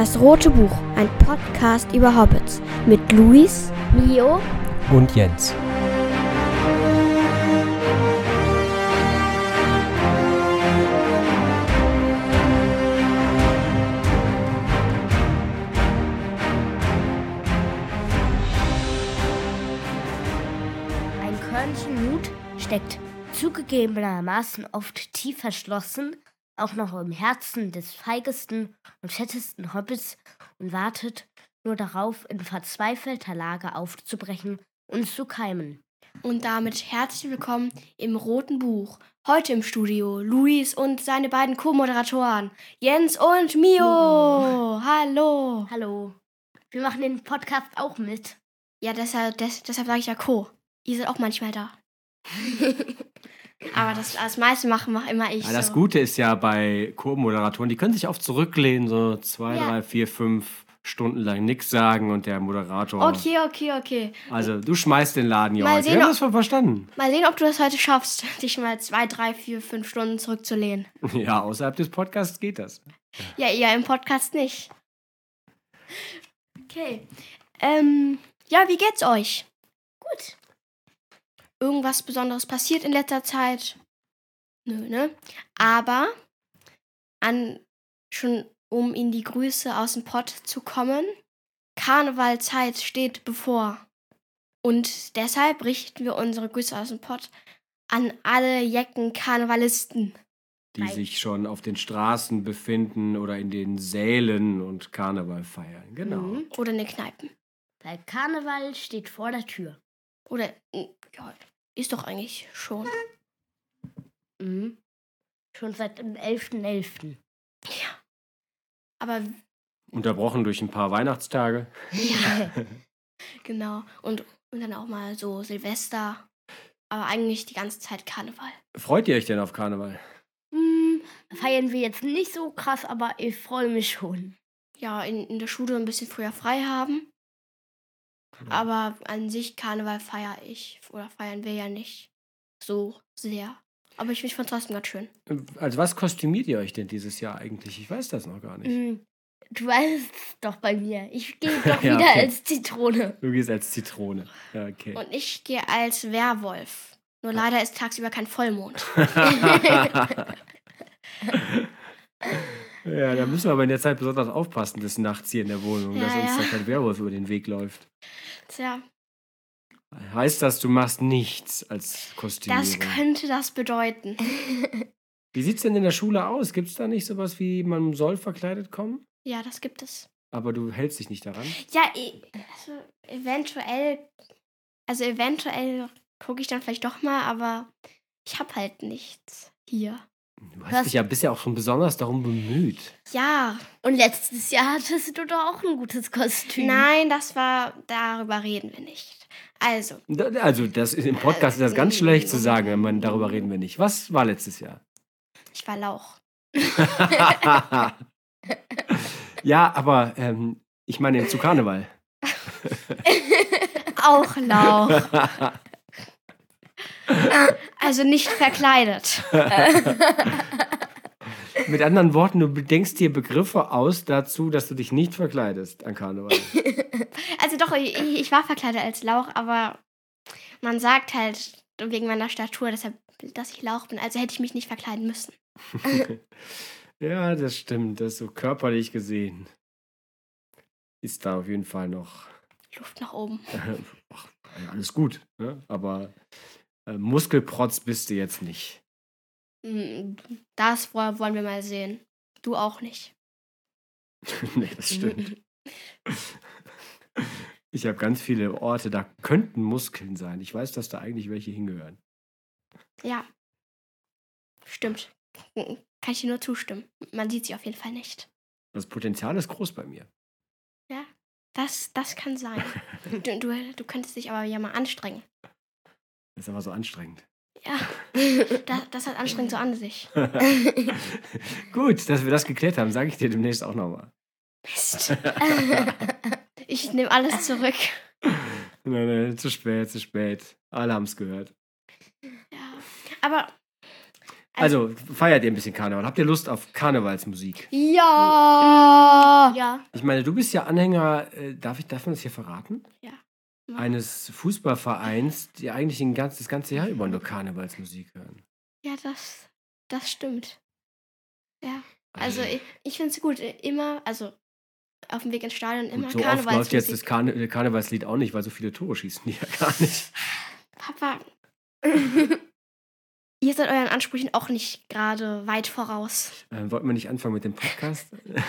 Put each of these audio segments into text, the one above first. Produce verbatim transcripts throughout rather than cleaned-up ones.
Das Rote Buch, ein Podcast über Hobbits mit Luis, Mio und Jens. Ein Körnchen Mut steckt zugegebenermaßen oft tief verschlossen, auch noch im Herzen des feigesten und fettesten Hobbits und wartet nur darauf, in verzweifelter Lage aufzubrechen und zu keimen. Und damit herzlich willkommen im Roten Buch. Heute im Studio Luis und seine beiden Co-Moderatoren Jens und Mio. Mio. Hallo. Hallo. Wir machen den Podcast auch mit. Ja, deshalb, des, deshalb sage ich ja Co. Ihr seid auch manchmal da. Aber das, das meiste machen mache immer ich. Ja, das so. Gute ist ja bei Co-Moderatoren, die können sich oft zurücklehnen, so zwei, Ja. drei, vier, fünf Stunden lang nichts sagen und der Moderator. Okay, okay, okay. Also du schmeißt den Laden hier Mal heute. sehen, Wir haben ob- das schon verstanden. Mal sehen, ob du das heute schaffst, dich mal zwei, drei, vier, fünf Stunden zurückzulehnen. Ja, außerhalb des Podcasts geht das. Ja, ja, im Podcast nicht. Okay. Ähm, ja, wie geht's euch? Gut. Irgendwas Besonderes passiert in letzter Zeit? Nö, ne? Aber an, schon um in die Grüße aus dem Pott zu kommen, Karnevalzeit steht bevor. Und deshalb richten wir unsere Grüße aus dem Pott an alle Jecken Karnevalisten. Die Nein. sich schon auf den Straßen befinden oder in den Sälen und Karneval feiern. Genau. Mhm. Oder in den Kneipen. Weil Karneval steht vor der Tür. Oder, mm, ja, ist doch eigentlich schon. Mhm. Schon seit dem elften elften Ja. Aber Unterbrochen durch ein paar Weihnachtstage. ja, genau. Und, und dann auch mal so Silvester. Aber eigentlich die ganze Zeit Karneval. Freut ihr euch denn auf Karneval? Hm, feiern wir jetzt nicht so krass, aber ich freue mich schon. Ja, in, in der Schule ein bisschen früher frei haben. Aber an sich Karneval feiere ich. Oder feiern wir ja nicht so sehr. Aber ich, ich fand es trotzdem ganz schön. Als was kostümiert ihr euch denn dieses Jahr eigentlich? Ich weiß das noch gar nicht. Hm, du weißt es doch bei mir. Ich gehe doch Ja, wieder okay. als Zitrone. Du gehst als Zitrone. Ja, okay. Und ich gehe als Werwolf. Nur leider ist tagsüber kein Vollmond. Ja, da müssen wir aber in der Zeit besonders aufpassen, des Nachts hier in der Wohnung, Ja, dass uns ja. da kein Werwolf über den Weg läuft. Tja, Heißt das, du machst nichts als Kostümierung? das könnte das bedeuten. Wie sieht's denn in der Schule aus? Gibt's da nicht sowas wie, man soll verkleidet kommen? Ja, das gibt es. Aber du hältst dich nicht daran? Ja, i- also eventuell, also eventuell gucke ich dann vielleicht doch mal, aber ich habe halt nichts hier. Du hast Hörst- dich ja bisher auch schon besonders darum bemüht. Ja, Und letztes Jahr hattest du doch auch ein gutes Kostüm. nein, das war, darüber reden wir nicht. Also, Da- Also, das ist, im Podcast ist das ganz schlecht zu sagen, wenn man darüber reden wir nicht. Was war letztes Jahr? ich war Lauch. Ja, aber ähm, ich meine zu Karneval. Auch Lauch. Also nicht verkleidet. Mit anderen Worten, du denkst dir Begriffe aus dazu, dass du dich nicht verkleidest an Karneval. Also doch, ich, ich war verkleidet als Lauch, aber man sagt halt wegen meiner Statur, deshalb, dass ich Lauch bin. Also hätte ich mich nicht verkleiden müssen. Ja, das stimmt. Das ist so körperlich gesehen. Ist da auf jeden Fall noch Luft nach oben. ach, alles gut. Ne? Aber äh, Muskelprotz bist du jetzt nicht. Mm, Das wo- wollen wir mal sehen. Du auch nicht. Nee, das stimmt. Ich habe ganz viele Orte, da könnten Muskeln sein. Ich weiß, dass da eigentlich welche hingehören. Ja. Stimmt. Mm, Kann ich dir nur zustimmen. Man sieht sie auf jeden Fall nicht. Das Potenzial ist groß bei mir. Ja, das, das kann sein. Du, du, du könntest dich aber ja mal anstrengen. Das ist aber so anstrengend. Ja, das, das hat anstrengend so an sich. Gut, dass wir das geklärt haben, sage ich dir demnächst auch nochmal. Mist. Ich nehme alles zurück. Nein, nein, zu spät, zu spät. Alle haben es gehört. Ja. Aber Also, feiert ihr ein bisschen Karneval? Habt ihr Lust auf Karnevalsmusik? Ja. Ja. Ich meine, du bist ja Anhänger, äh, darf ich, darf man das hier verraten? Ja. Eines Fußballvereins, die eigentlich ein ganz, das ganze Jahr über nur Karnevalsmusik hören. Ja, das, das stimmt. Ja. Also ich, ich finde es gut, immer, also auf dem Weg ins Stadion immer Gut, so oft läuft jetzt das Karnevalsmusik. Karne Karnevalslied auch nicht, weil so viele Tore schießen die ja gar nicht. Papa, ihr seid euren Ansprüchen auch nicht gerade weit voraus. Äh, wollten wir nicht anfangen mit dem Podcast?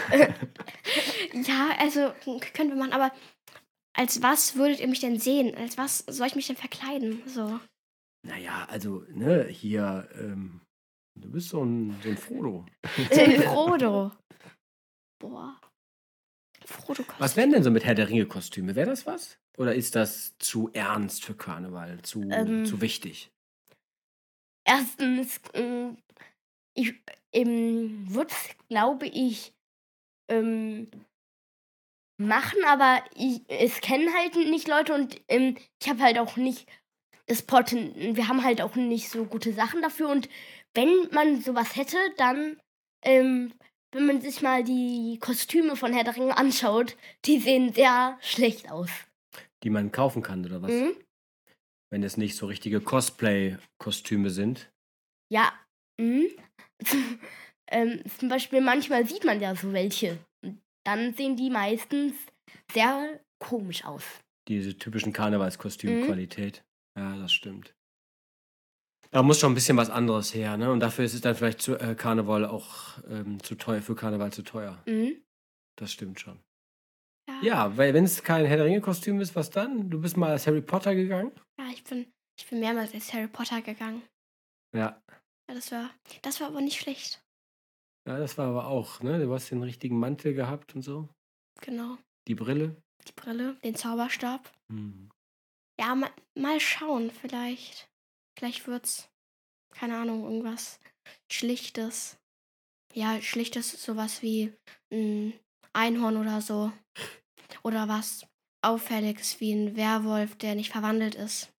Ja, also können wir machen, aber als was würdet ihr mich denn sehen? Als was soll ich mich denn verkleiden? So. Naja, also, ne, hier, ähm, du bist so ein, so ein Frodo. Frodo. Boah. Frodo kostet. Was wären denn so mit Herr der Ringe-Kostüme? Wäre das was? Oder ist das zu ernst für Karneval? Zu, Ähm. zu wichtig? Erstens, ähm, ich ähm, würde es, glaube ich, ähm, machen, aber ich, es kennen halt nicht Leute und ähm, ich habe halt auch nicht das Poten, wir haben halt auch nicht so gute Sachen dafür und wenn man sowas hätte, dann, ähm, wenn man sich mal die Kostüme von Herr der Ringe anschaut, die sehen sehr schlecht aus. Die man kaufen kann, oder was? Mhm. Wenn es nicht so richtige Cosplay-Kostüme sind. Ja. Mhm. ähm, zum Beispiel manchmal sieht man ja so welche. Und dann sehen die meistens sehr komisch aus. Diese typischen Karnevalskostüm-Qualität. Ja, das stimmt. Da muss schon ein bisschen was anderes her, ne? Und dafür ist es dann vielleicht zu, äh, Karneval auch ähm, zu teuer, für Karneval zu teuer. Mhm. Das stimmt schon. Ja. Ja, weil wenn es kein Herr der Ringe-Kostüm ist, was dann? Du bist mal als Harry Potter gegangen? Ja, ich bin, ich bin mehrmals als Harry Potter gegangen. Ja. Ja, das war, das war aber nicht schlecht. Ja, das war aber auch, ne? Du hast den richtigen Mantel gehabt und so. Genau. Die Brille. Die Brille, den Zauberstab. Hm. Ja, mal, mal schauen, vielleicht. Vielleicht wird's, keine Ahnung, irgendwas Schlichtes. Ja, Schlichtes ist sowas wie ein Einhorn oder so. Oder was Auffälliges wie ein Werwolf, der nicht verwandelt ist.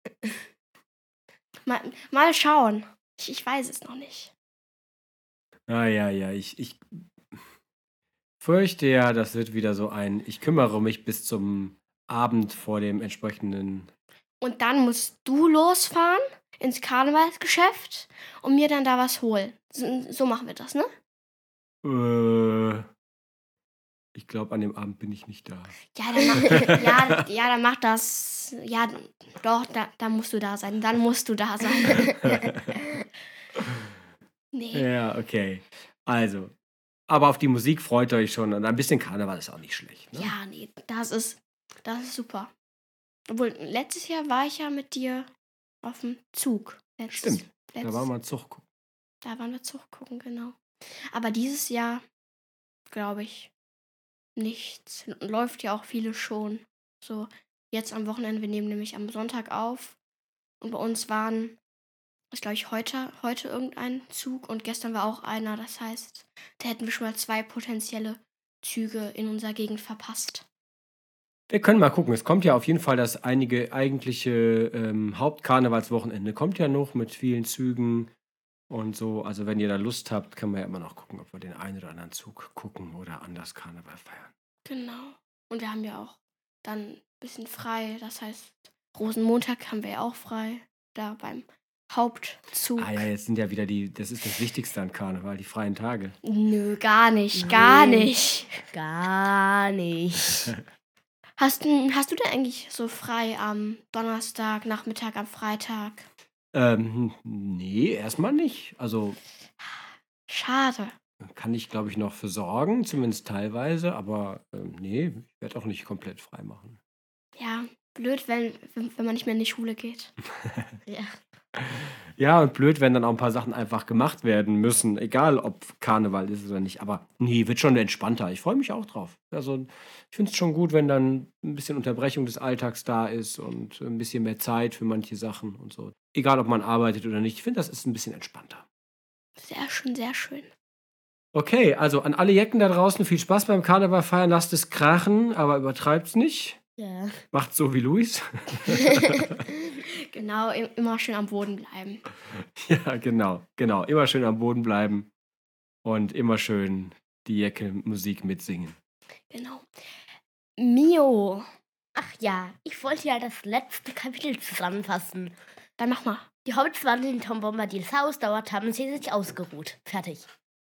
Mal, mal schauen. Ich, ich weiß es noch nicht. Ah, ja, ja, ich, ich fürchte ja, das wird wieder so ein, ich kümmere mich bis zum Abend vor dem entsprechenden. Und dann musst du losfahren ins Karnevalsgeschäft und mir dann da was holen. So, so machen wir das, ne? Äh, ich glaube, an dem Abend bin ich nicht da. Ja, dann mach, ja, ja, dann mach das. Ja, doch, da, da musst du da sein. Dann musst du da sein. Nee. Ja, okay. Also, aber auf die Musik freut ihr euch schon und ein bisschen Karneval ist auch nicht schlecht. Ne? Ja, nee, das ist, das ist super. Obwohl, letztes Jahr war ich ja mit dir auf dem Zug. Letztes, Stimmt, letztes, da war mal Zug gucken. Da waren wir Zug gucken, genau. Aber dieses Jahr, glaube ich, nichts. Läuft ja auch viele schon. So, jetzt am Wochenende, wir nehmen nämlich am Sonntag auf. Und bei uns waren, ist glaube ich heute, heute irgendein Zug und gestern war auch einer. Das heißt, da hätten wir schon mal zwei potenzielle Züge in unserer Gegend verpasst. Wir können mal gucken. Es kommt ja auf jeden Fall das einige eigentliche ähm, Hauptkarnevalswochenende. Kommt ja noch mit vielen Zügen und so. Also wenn ihr da Lust habt, können wir ja immer noch gucken, ob wir den einen oder anderen Zug gucken oder anders Karneval feiern. Genau. Und wir haben ja auch dann ein bisschen frei. Das heißt, Rosenmontag haben wir ja auch frei. Da beim Hauptzug. Ah ja, jetzt sind ja wieder die, das ist das Wichtigste an Karneval, die freien Tage. Nö, gar nicht, gar Nee. nicht. Gar nicht. Hast, du- hast du denn eigentlich so frei am Donnerstag, Nachmittag, am Freitag? Ähm, nee, erstmal nicht. Also Schade. kann ich, glaube ich, noch für sorgen, zumindest teilweise, aber ähm, nee, ich werde auch nicht komplett frei machen. Ja, blöd, wenn, wenn wenn man nicht mehr in die Schule geht. Ja. Ja, und blöd, wenn dann auch ein paar Sachen einfach gemacht werden müssen, egal ob Karneval ist oder nicht. Aber nee, wird schon entspannter. Ich freue mich auch drauf. Also ich finde es schon gut, wenn dann ein bisschen Unterbrechung des Alltags da ist und ein bisschen mehr Zeit für manche Sachen und so. Egal, ob man arbeitet oder nicht. Ich finde, das ist ein bisschen entspannter. Sehr schön, sehr schön. Okay, also an alle Jecken da draußen viel Spaß beim Karneval feiern. Lasst es krachen, aber übertreibt's nicht. Ja. Macht so wie Luis. Genau, im- immer schön am Boden bleiben. Ja, genau, genau. Immer schön am Boden bleiben und immer schön die Jecke-Musik mitsingen. Genau. Mio, Ach ja, ich wollte ja das letzte Kapitel zusammenfassen. dann mach mal. Die Hobbits waren in Tom Bombadils Haus, dort haben sie sich ausgeruht. Fertig.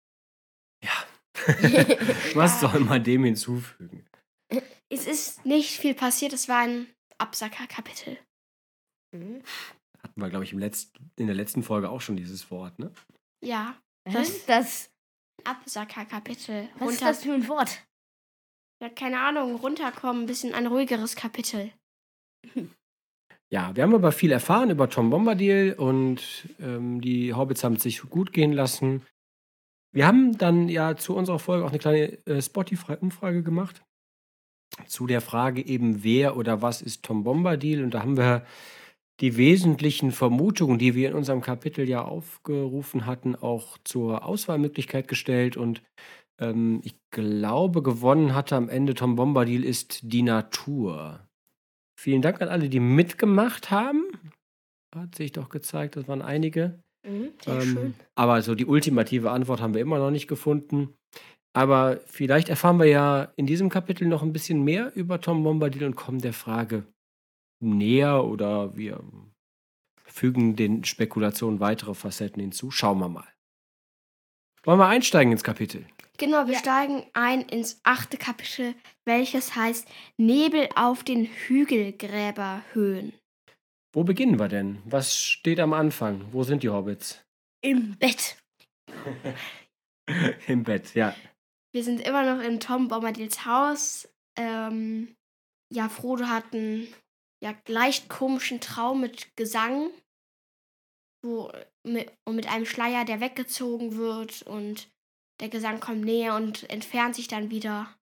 Was soll man dem hinzufügen? Es ist nicht viel passiert, es war ein Absacker-Kapitel. Mhm. Hatten wir, glaube ich, im letzten, in der letzten Folge auch schon dieses Wort, ne? Ja, Was ist das? Absacker-Kapitel. Was ist Runter, das für ein Wort? ja, keine Ahnung, runterkommen, ein bisschen ein ruhigeres Kapitel. Ja, wir haben aber viel erfahren über Tom Bombadil und ähm, die Hobbits haben es sich gut gehen lassen. Wir haben dann ja zu unserer Folge auch eine kleine äh, Spotify-Umfrage gemacht zu der Frage eben, wer oder was ist Tom Bombadil? Und da haben wir die wesentlichen Vermutungen, die wir in unserem Kapitel ja aufgerufen hatten, auch zur Auswahlmöglichkeit gestellt. Und ähm, ich glaube, gewonnen hatte am Ende Tom Bombadil ist die Natur. Vielen Dank an alle, die mitgemacht haben. Hat sich doch gezeigt, das waren einige. Mhm. Sehr schön. Aber so die ultimative Antwort haben wir immer noch nicht gefunden. Aber vielleicht erfahren wir ja in diesem Kapitel noch ein bisschen mehr über Tom Bombadil und kommen der Frage näher oder wir fügen den Spekulationen weitere Facetten hinzu. Schauen wir mal. Wollen wir einsteigen ins Kapitel? Genau, wir Ja. steigen ein ins achte Kapitel, welches heißt Nebel auf den Hügelgräberhöhen. Wo beginnen wir denn? Was steht am Anfang? Wo sind die Hobbits? Im Bett. Im Bett, ja. Wir sind immer noch in Tom Bombadils Haus. Ähm, ja, Frodo hat einen ja, leicht komischen Traum mit Gesang, wo, mit, und mit einem Schleier, der weggezogen wird und der Gesang kommt näher und entfernt sich dann wieder.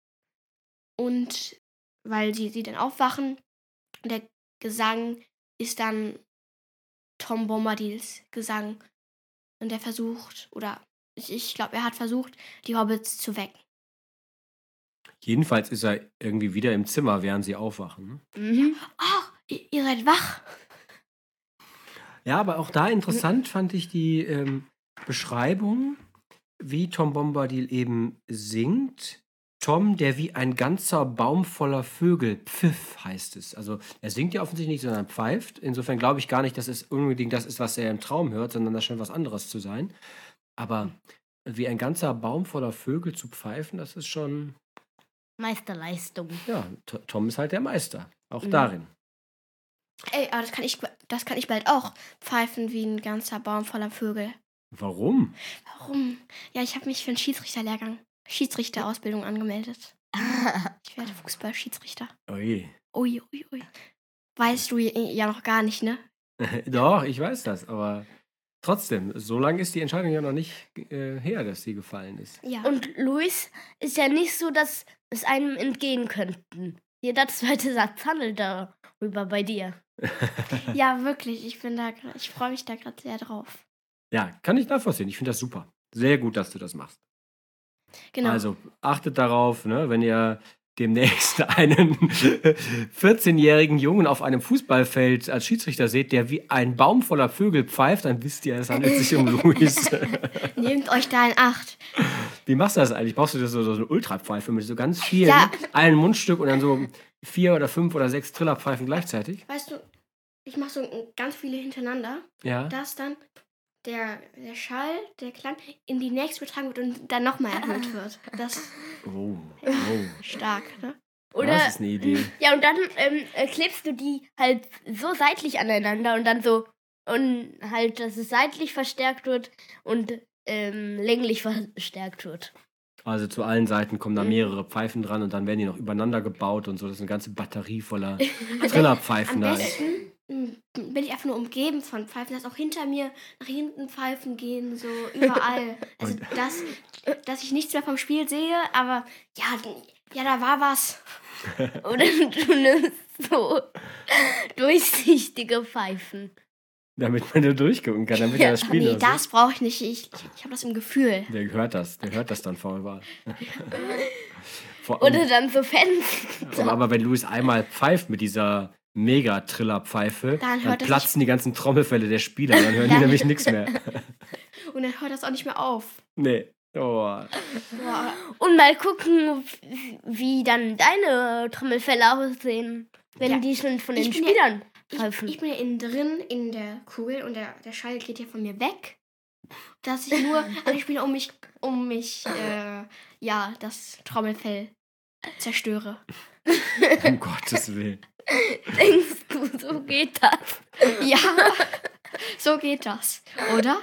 Und weil sie, sie dann aufwachen, der Gesang ist dann Tom Bombadils Gesang. Und er versucht, oder ich, ich glaube, er hat versucht, die Hobbits zu wecken. Jedenfalls ist er irgendwie wieder im Zimmer, während sie aufwachen. Ne? Mhm. Oh, ihr, ihr seid wach. Ja, aber auch da interessant fand ich die ähm, Beschreibung, wie Tom Bombadil eben singt. Tom, der wie ein ganzer Baum voller Vögel pfiff, heißt es. Also er singt ja offensichtlich nicht, sondern pfeift. Insofern glaube ich gar nicht, dass es unbedingt das ist, was er im Traum hört, sondern das scheint was anderes zu sein. Aber wie ein ganzer Baum voller Vögel zu pfeifen, das ist schon, Meisterleistung. ja, T- Tom ist halt der Meister. Auch Mhm. darin. Ey, aber das kann ich, das kann ich bald auch pfeifen wie ein ganzer Baum voller Vögel. Warum? Warum? Ja, ich habe mich für einen Schiedsrichterlehrgang, Schiedsrichterausbildung angemeldet. Ich werde Fußballschiedsrichter. Ui. Ui, ui, ui. Weißt du ja noch gar nicht, ne? Doch, ich weiß das, aber trotzdem, so lange ist die Entscheidung ja noch nicht äh, her, dass sie gefallen ist. Ja. Und Luis ist ja nicht so, dass es einem entgehen könnten. Jeder zweite Satz handelt darüber bei dir. ja, wirklich. Ich bin da, gra- ich freue mich da gerade sehr drauf. Ja, kann ich nachvollziehen. Ich finde das super. Sehr gut, dass du das machst. Genau. Also achtet darauf, ne, wenn ihr demnächst einen vierzehnjährigen Jungen auf einem Fußballfeld als Schiedsrichter seht, der wie ein Baum voller Vögel pfeift, dann wisst ihr, es handelt sich um Luis. Nehmt euch da in Acht. Wie machst du das eigentlich? Brauchst du das so, so eine Ultrapfeife mit so ganz vielen, Ja. ein Mundstück und dann so vier oder fünf oder sechs Trillerpfeifen gleichzeitig? Weißt du, ich mache so ganz viele hintereinander, Ja. dass dann der, der Schall, der Klang, in die nächste übertragen wird und dann nochmal erhöht wird. Das ist Oh, oh. stark, ne? Oder, Das ist eine Idee. ja, und dann ähm, äh, klebst du die halt so seitlich aneinander und dann so, und halt, dass es seitlich verstärkt wird und ähm, länglich verstärkt wird. Also zu allen Seiten kommen da Mhm. mehrere Pfeifen dran und dann werden die noch übereinander gebaut und so. Das ist eine ganze Batterie voller Trillerpfeifen Am da. besten m, bin ich einfach nur umgeben von Pfeifen, dass auch hinter mir nach hinten Pfeifen gehen, so überall. Also, Und- dass, dass ich nichts mehr vom Spiel sehe, aber ja, ja, da war was. Oder du nimmst so durchsichtige Pfeifen. Damit man da durchgucken kann, damit Ja, er das Spiel Nee, noch das brauche ich nicht. Ich, ich habe das im Gefühl. sieht. Der hört das, der hört das dann vorüber. Vor, Oder dann so Fans. aber, aber wenn Louis einmal pfeift mit dieser Mega-Trillerpfeife, Dann dann, hört das platzen die ganzen Trommelfälle der Spieler, dann hören die nämlich nichts mehr. Und dann hört das auch nicht mehr auf. Nee. Oh. Boah. Und mal gucken, wie dann deine Trommelfälle aussehen, wenn Ja, die schon von den ich bin ja- Spielern Ich, pfeifen. ich bin ja innen drin in der Kugel und der, der Schall geht ja von mir weg. Dass ich nur, also ich bin um mich, um mich, äh, ja, das Trommelfell zerstöre. Um Gottes Willen. Denkst du, so geht das? Ja, so geht das, oder?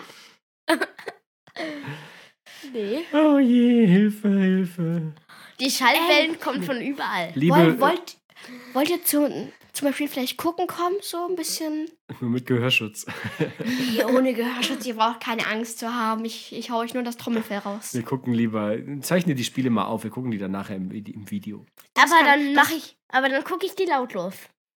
Nee. Oh je, Hilfe, Hilfe. Die Schallwellen kommen von überall. Liebe, Wollt, wollt, wollt ihr zu, zum Beispiel vielleicht gucken kommen, so ein bisschen? nur mit Gehörschutz. Nee, ohne Gehörschutz, ihr braucht keine Angst zu haben. Ich, ich hau euch nur das Trommelfell raus. Wir gucken lieber, zeichne die Spiele mal auf, wir gucken die dann nachher im, Vide- im Video. Das aber kann- dann mache ich, aber dann gucke ich die lautlos.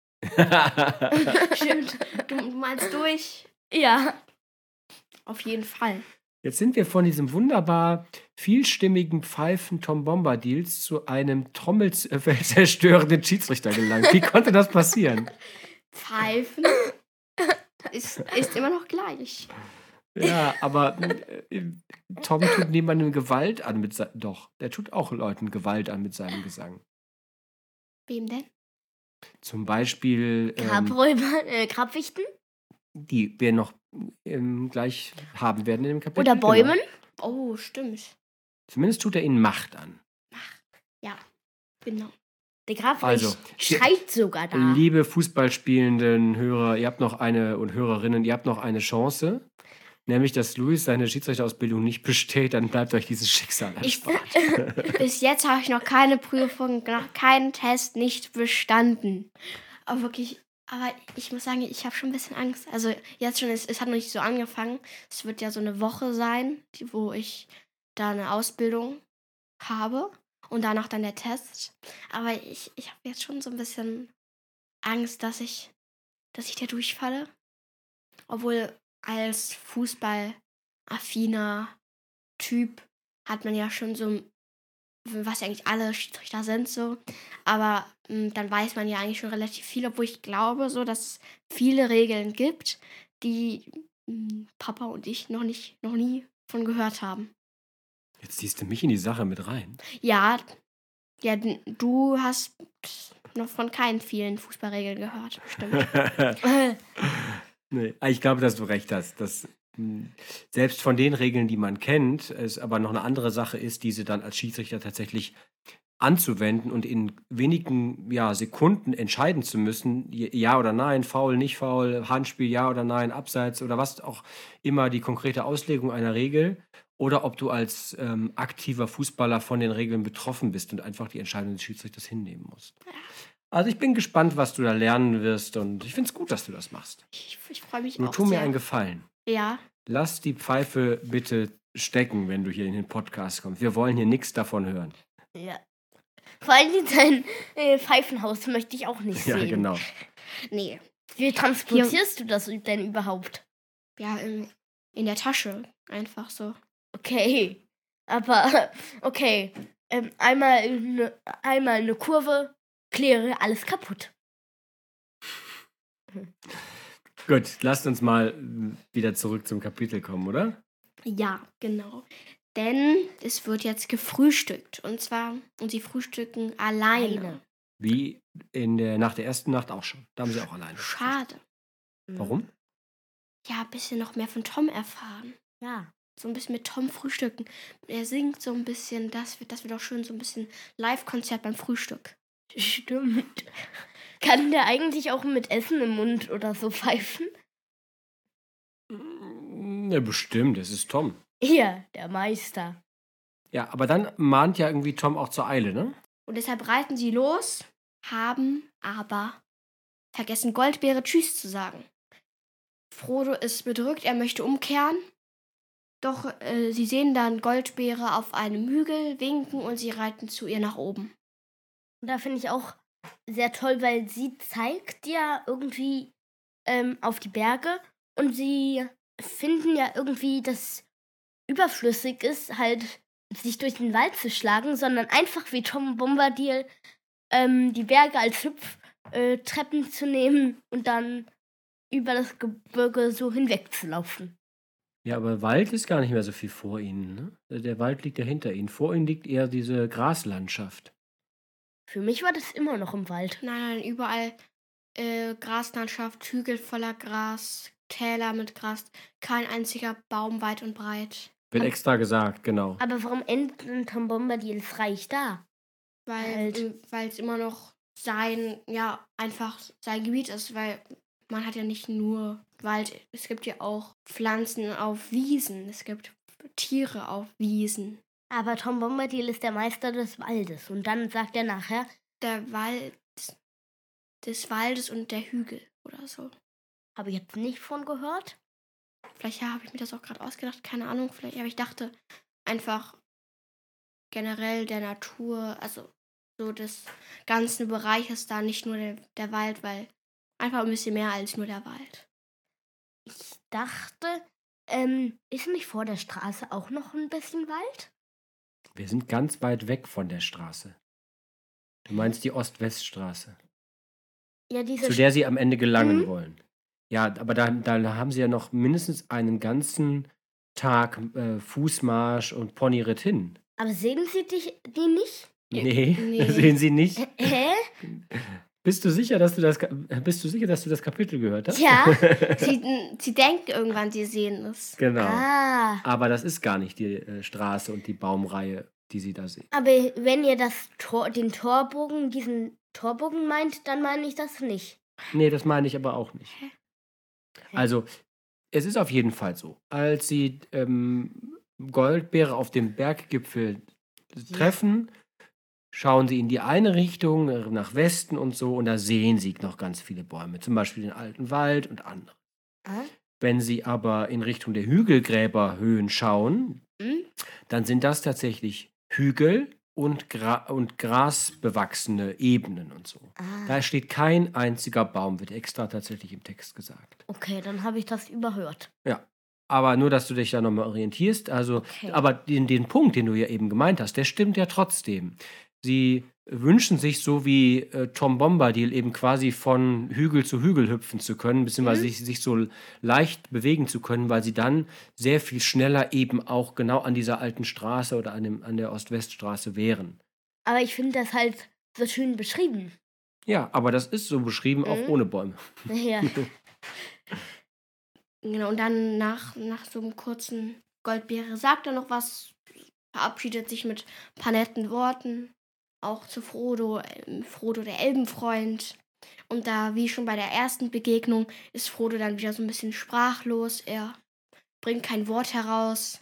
Stimmt, du, du meinst durch? Ja. Auf jeden Fall. Jetzt sind wir von diesem wunderbar vielstimmigen Pfeifen Tom Bombadils zu einem trommelzerstörenden Schiedsrichter gelangt. Wie konnte das passieren? Pfeifen ist, ist immer noch gleich. Ja, aber äh, Tom tut niemandem Gewalt an mit se- doch, der tut auch Leuten Gewalt an mit seinem Gesang. Wem denn? Zum Beispiel ähm, Grabräuber, äh, Grabwichten die wir noch ähm, gleich haben werden in dem Kapitel. oder Bäumen. Genau. Oh, stimmt. Zumindest tut er ihnen Macht an. Genau. Der Grab Also, schreit sogar da. Liebe Fußballspielenden Hörer, ihr habt noch eine und Hörerinnen, ihr habt noch eine Chance, nämlich dass Luis seine Schiedsrichterausbildung nicht besteht, dann bleibt euch dieses Schicksal Ich- erspart. Bis jetzt habe ich noch keine Prüfung, noch keinen Test nicht bestanden. Aber wirklich, aber ich muss sagen, ich habe schon ein bisschen Angst. Also jetzt schon, es, es hat noch nicht so angefangen. Es wird ja so eine Woche sein, die, wo ich da eine Ausbildung habe und danach dann der Test. Aber ich, ich habe jetzt schon so ein bisschen Angst, dass ich, dass ich da durchfalle. Obwohl als fußballaffiner Typ hat man ja schon so, was ja eigentlich alle Schiedsrichter sind, so. Aber mh, dann weiß man ja eigentlich schon relativ viel, obwohl ich glaube, so, dass es viele Regeln gibt, die mh, Papa und ich noch nicht, noch nie von gehört haben. Jetzt ziehst du mich in die Sache mit rein. Ja, ja, d- du hast noch von keinen vielen Fußballregeln gehört, stimmt. Nee, ich glaube, dass du recht hast. Dass mh, selbst von den Regeln, die man kennt, es aber noch eine andere Sache ist, diese dann als Schiedsrichter tatsächlich anzuwenden und in wenigen ja, Sekunden entscheiden zu müssen, j- ja oder nein, Foul, nicht Foul, Handspiel, ja oder nein, Abseits oder was auch immer die konkrete Auslegung einer Regel, oder ob du als ähm, aktiver Fußballer von den Regeln betroffen bist und einfach die Entscheidung des Schiedsrichters hinnehmen musst. Also ich bin gespannt, was du da lernen wirst, und ich finde es gut, dass du das machst. Ich, ich freue mich Nur auch tu mir sehr. einen Gefallen. Ja, Lass die Pfeife bitte stecken, wenn du hier in den Podcast kommst. Wir wollen hier nichts davon hören. Ja. Vor allem dein äh, Pfeifenhaus möchte ich auch nicht Ja, sehen. genau. nee. Wie transportierst du das denn überhaupt? Ja, in, in der Tasche. Einfach so. Okay. Aber, okay. Ähm, einmal, eine, einmal eine Kurve, kläre alles kaputt. Gut, lasst uns mal mm, wieder zurück zum Kapitel kommen, oder? Ja, genau. Denn es wird jetzt gefrühstückt. Und zwar, und sie frühstücken alleine. Eine. Wie in der, nach der ersten Nacht auch schon. Da haben sie auch alleine. Schade. Warum? Ja, ein bisschen noch mehr von Tom erfahren. Ja. So ein bisschen mit Tom frühstücken. Er singt so ein bisschen, das wird, das wird auch schön so ein bisschen Live-Konzert beim Frühstück. Stimmt. Kann der eigentlich auch mit Essen im Mund oder so pfeifen? Ja, bestimmt, es ist Tom. Ja, der Meister. Ja, aber dann mahnt ja irgendwie Tom auch zur Eile, ne? Und deshalb reiten sie los, haben aber vergessen, Goldbeere Tschüss zu sagen. Frodo ist bedrückt, er möchte umkehren. Doch äh, sie sehen dann Goldbeere auf einem Hügel winken und sie reiten zu ihr nach oben. Und da finde ich auch sehr toll, weil sie zeigt ja irgendwie ähm, auf die Berge und sie finden ja irgendwie, dass überflüssig ist, halt sich durch den Wald zu schlagen, sondern einfach wie Tom Bombadil ähm, die Berge als Hüpf äh, Treppen zu nehmen und dann über das Gebirge so hinwegzulaufen. Ja, aber Wald ist gar nicht mehr so viel vor ihnen, ne? Der Wald liegt ja hinter ihnen. Vor ihnen liegt eher diese Graslandschaft. Für mich war das immer noch im Wald. Nein, nein, überall äh, Graslandschaft, Hügel voller Gras, Täler mit Gras, kein einziger Baum weit und breit. Wird extra gesagt, genau. Aber warum endet denn Tom Bombadil frei da? Weil Halt. äh, weil es immer noch sein, ja, einfach sein Gebiet ist, weil man hat ja nicht nur Wald, es gibt ja auch Pflanzen auf Wiesen, es gibt Tiere auf Wiesen. Aber Tom Bombadil ist der Meister des Waldes. Und dann sagt er nachher, Der Wald des Waldes und der Hügel oder so. habe ich jetzt nicht von gehört. Vielleicht ja, habe ich mir das auch gerade ausgedacht, keine Ahnung, vielleicht, aber ich dachte einfach generell der Natur, also so des ganzen Bereiches da, nicht nur der, der Wald, weil einfach ein bisschen mehr als nur der Wald. Ich dachte, ähm, ist nicht vor der Straße auch noch ein bisschen Wald? Wir sind ganz weit weg von der Straße. Du meinst die Ost-West-Straße, Ja, diese zu der sie am Ende gelangen Mhm. wollen. Ja, aber da, da haben sie ja noch mindestens einen ganzen Tag äh, Fußmarsch und Ponyritt hin. Aber sehen Sie die, die nicht? Nee, Nee. sehen sie nicht. Hä? Bist du sicher, dass du das Ka- bist du sicher, dass du das Kapitel gehört hast? Ja. Sie, sie denken irgendwann, sie sehen es. Genau. Ah. Aber das ist gar nicht die äh, Straße und die Baumreihe, die sie da sehen. Aber wenn ihr das Tor, den Torbogen, diesen Torbogen meint, dann meine ich das nicht. Nee, das meine ich aber auch nicht. Also, es ist auf jeden Fall so. Als sie ähm, Goldbeere auf dem Berggipfel treffen, schauen sie in die eine Richtung, äh, nach Westen und so, und da sehen sie noch ganz viele Bäume. Zum Beispiel den alten Wald und andere. Ah. Wenn sie aber in Richtung der Hügelgräberhöhen schauen, Hm? dann sind das tatsächlich Hügel und, Gra und grasbewachsene Ebenen und so. Ah. Da steht kein einziger Baum, wird extra tatsächlich im Text gesagt. Okay, dann habe ich das überhört. Ja, aber nur, dass du dich da nochmal orientierst. Also, Okay. aber den, den Punkt, den du ja eben gemeint hast, der stimmt ja trotzdem. Sie wünschen sich, so wie äh, Tom Bombadil, eben quasi von Hügel zu Hügel hüpfen zu können, beziehungsweise Mhm. sich, sich so leicht bewegen zu können, weil sie dann sehr viel schneller eben auch genau an dieser alten Straße oder an, dem, an der Ost-West-Straße wären. Aber ich finde das halt so schön beschrieben. Ja, aber das ist so beschrieben, auch Mhm. ohne Bäume. Ja. Genau, und dann nach, nach so einem kurzen Goldbeere sagt er noch was, verabschiedet sich mit ein paar netten Worten, auch zu Frodo, ähm, Frodo der Elbenfreund. Und da, wie schon bei der ersten Begegnung, ist Frodo dann wieder so ein bisschen sprachlos, er bringt kein Wort heraus.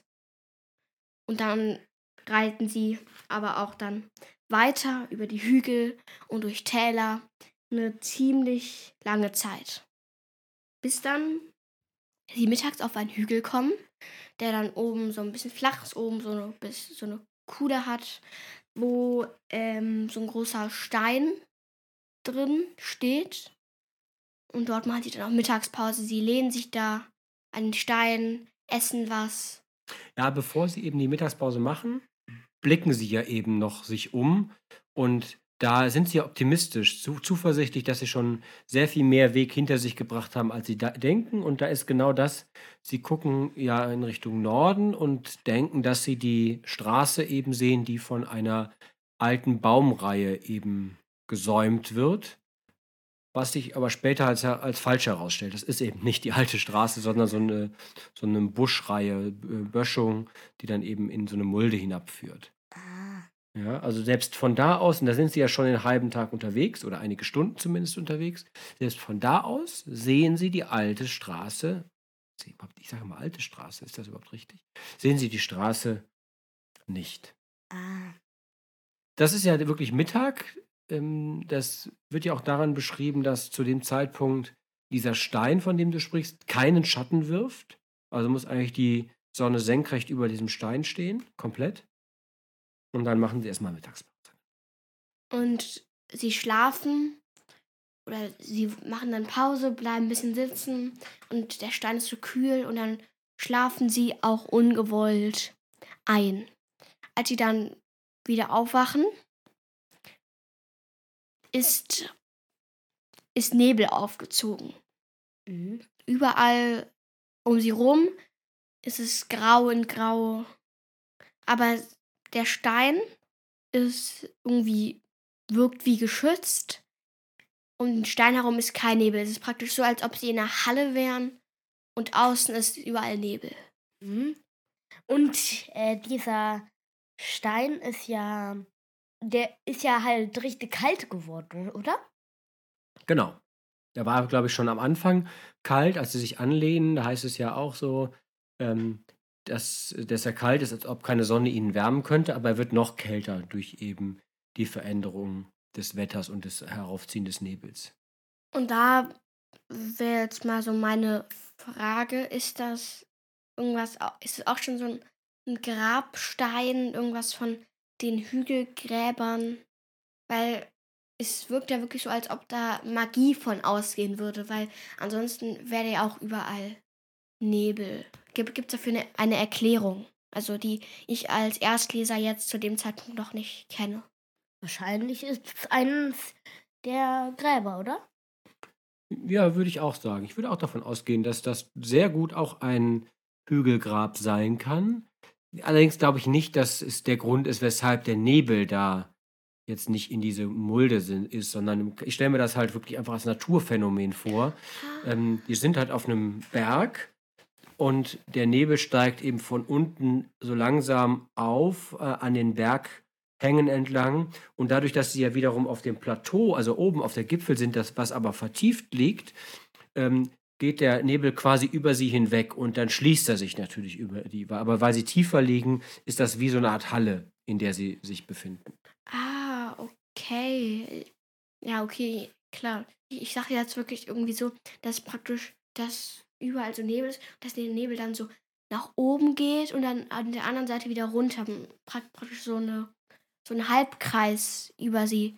Und dann reiten sie aber auch dann weiter über die Hügel und durch Täler eine ziemlich lange Zeit. Bis dann sie mittags auf einen Hügel kommen, der dann oben so ein bisschen flach ist, oben so eine, bis- so eine Kuhle hat, wo ähm, so ein großer Stein drin steht. Und dort machen sie dann auch Mittagspause. Sie lehnen sich da an den Stein, essen was. Ja, bevor sie eben die Mittagspause machen, blicken sie ja eben noch sich um, und da sind sie ja optimistisch, zu, zuversichtlich, dass sie schon sehr viel mehr Weg hinter sich gebracht haben, als sie da denken. Und da ist genau das, sie gucken ja in Richtung Norden und denken, dass sie die Straße eben sehen, die von einer alten Baumreihe eben gesäumt wird, was sich aber später als, als falsch herausstellt. Das ist eben nicht die alte Straße, sondern so eine, so eine Buschreihe, äh, Böschung, die dann eben in so eine Mulde hinabführt. Ah. Ja, also selbst von da aus, und da sind sie ja schon einen halben Tag unterwegs oder einige Stunden zumindest unterwegs, selbst von da aus sehen sie die alte Straße. Sie- Ich sage mal alte Straße, ist das überhaupt richtig? Sehen sie die Straße nicht. Ah. Das ist ja wirklich Mittag. ähm, Das wird ja auch daran beschrieben, dass zu dem Zeitpunkt dieser Stein, von dem du sprichst, keinen Schatten wirft. Also muss eigentlich die Sonne senkrecht über diesem Stein stehen, komplett. Und dann machen sie erstmal Mittagspause. Und sie schlafen oder sie machen dann Pause, bleiben ein bisschen sitzen und der Stein ist so kühl und dann schlafen sie auch ungewollt ein. Als sie dann wieder aufwachen, ist ist Nebel aufgezogen. Mhm. Überall um sie rum ist es grau in grau. Aber der Stein ist irgendwie, wirkt wie geschützt. Um den Stein herum ist kein Nebel. Es ist praktisch so, als ob sie in einer Halle wären und außen ist überall Nebel. Mhm. Und äh, dieser Stein ist ja, der ist ja halt richtig kalt geworden, oder? Genau. Der war, glaube ich, schon am Anfang kalt, als sie sich anlehnen. Da heißt es ja auch so, ähm, dass, dass er kalt ist, als ob keine Sonne ihn wärmen könnte, aber er wird noch kälter durch eben die Veränderung des Wetters und des Heraufziehen des Nebels. Und da wäre jetzt mal so meine Frage, ist das irgendwas, au- ist es auch schon so ein, ein Grabstein, irgendwas von den Hügelgräbern? Weil es wirkt ja wirklich so, als ob da Magie von ausgehen würde, weil ansonsten wäre ja auch überall Nebel. Gibt es dafür eine, eine Erklärung? Also die ich als Erstleser jetzt zu dem Zeitpunkt noch nicht kenne. Wahrscheinlich ist es eines der Gräber, oder? Ja, würde ich auch sagen. Ich würde auch davon ausgehen, dass das sehr gut auch ein Hügelgrab sein kann. Allerdings glaube ich nicht, dass es der Grund ist, weshalb der Nebel da jetzt nicht in diese Mulde sind, ist, sondern ich stelle mir das halt wirklich einfach als Naturphänomen vor. Ähm, die sind halt auf einem Berg und der Nebel steigt eben von unten so langsam auf äh, an den Berghängen entlang. Und dadurch, dass sie ja wiederum auf dem Plateau, also oben auf der Gipfel sind, das, was aber vertieft liegt, ähm, geht der Nebel quasi über sie hinweg und dann schließt er sich natürlich über die. Aber weil sie tiefer liegen, ist das wie so eine Art Halle, in der sie sich befinden. Ah, okay. Ja, okay, klar. Ich, ich sage jetzt wirklich irgendwie so, dass praktisch das überall so Nebel ist, dass der Nebel dann so nach oben geht und dann an der anderen Seite wieder runter. Prakt- Praktisch so eine so ein Halbkreis über sie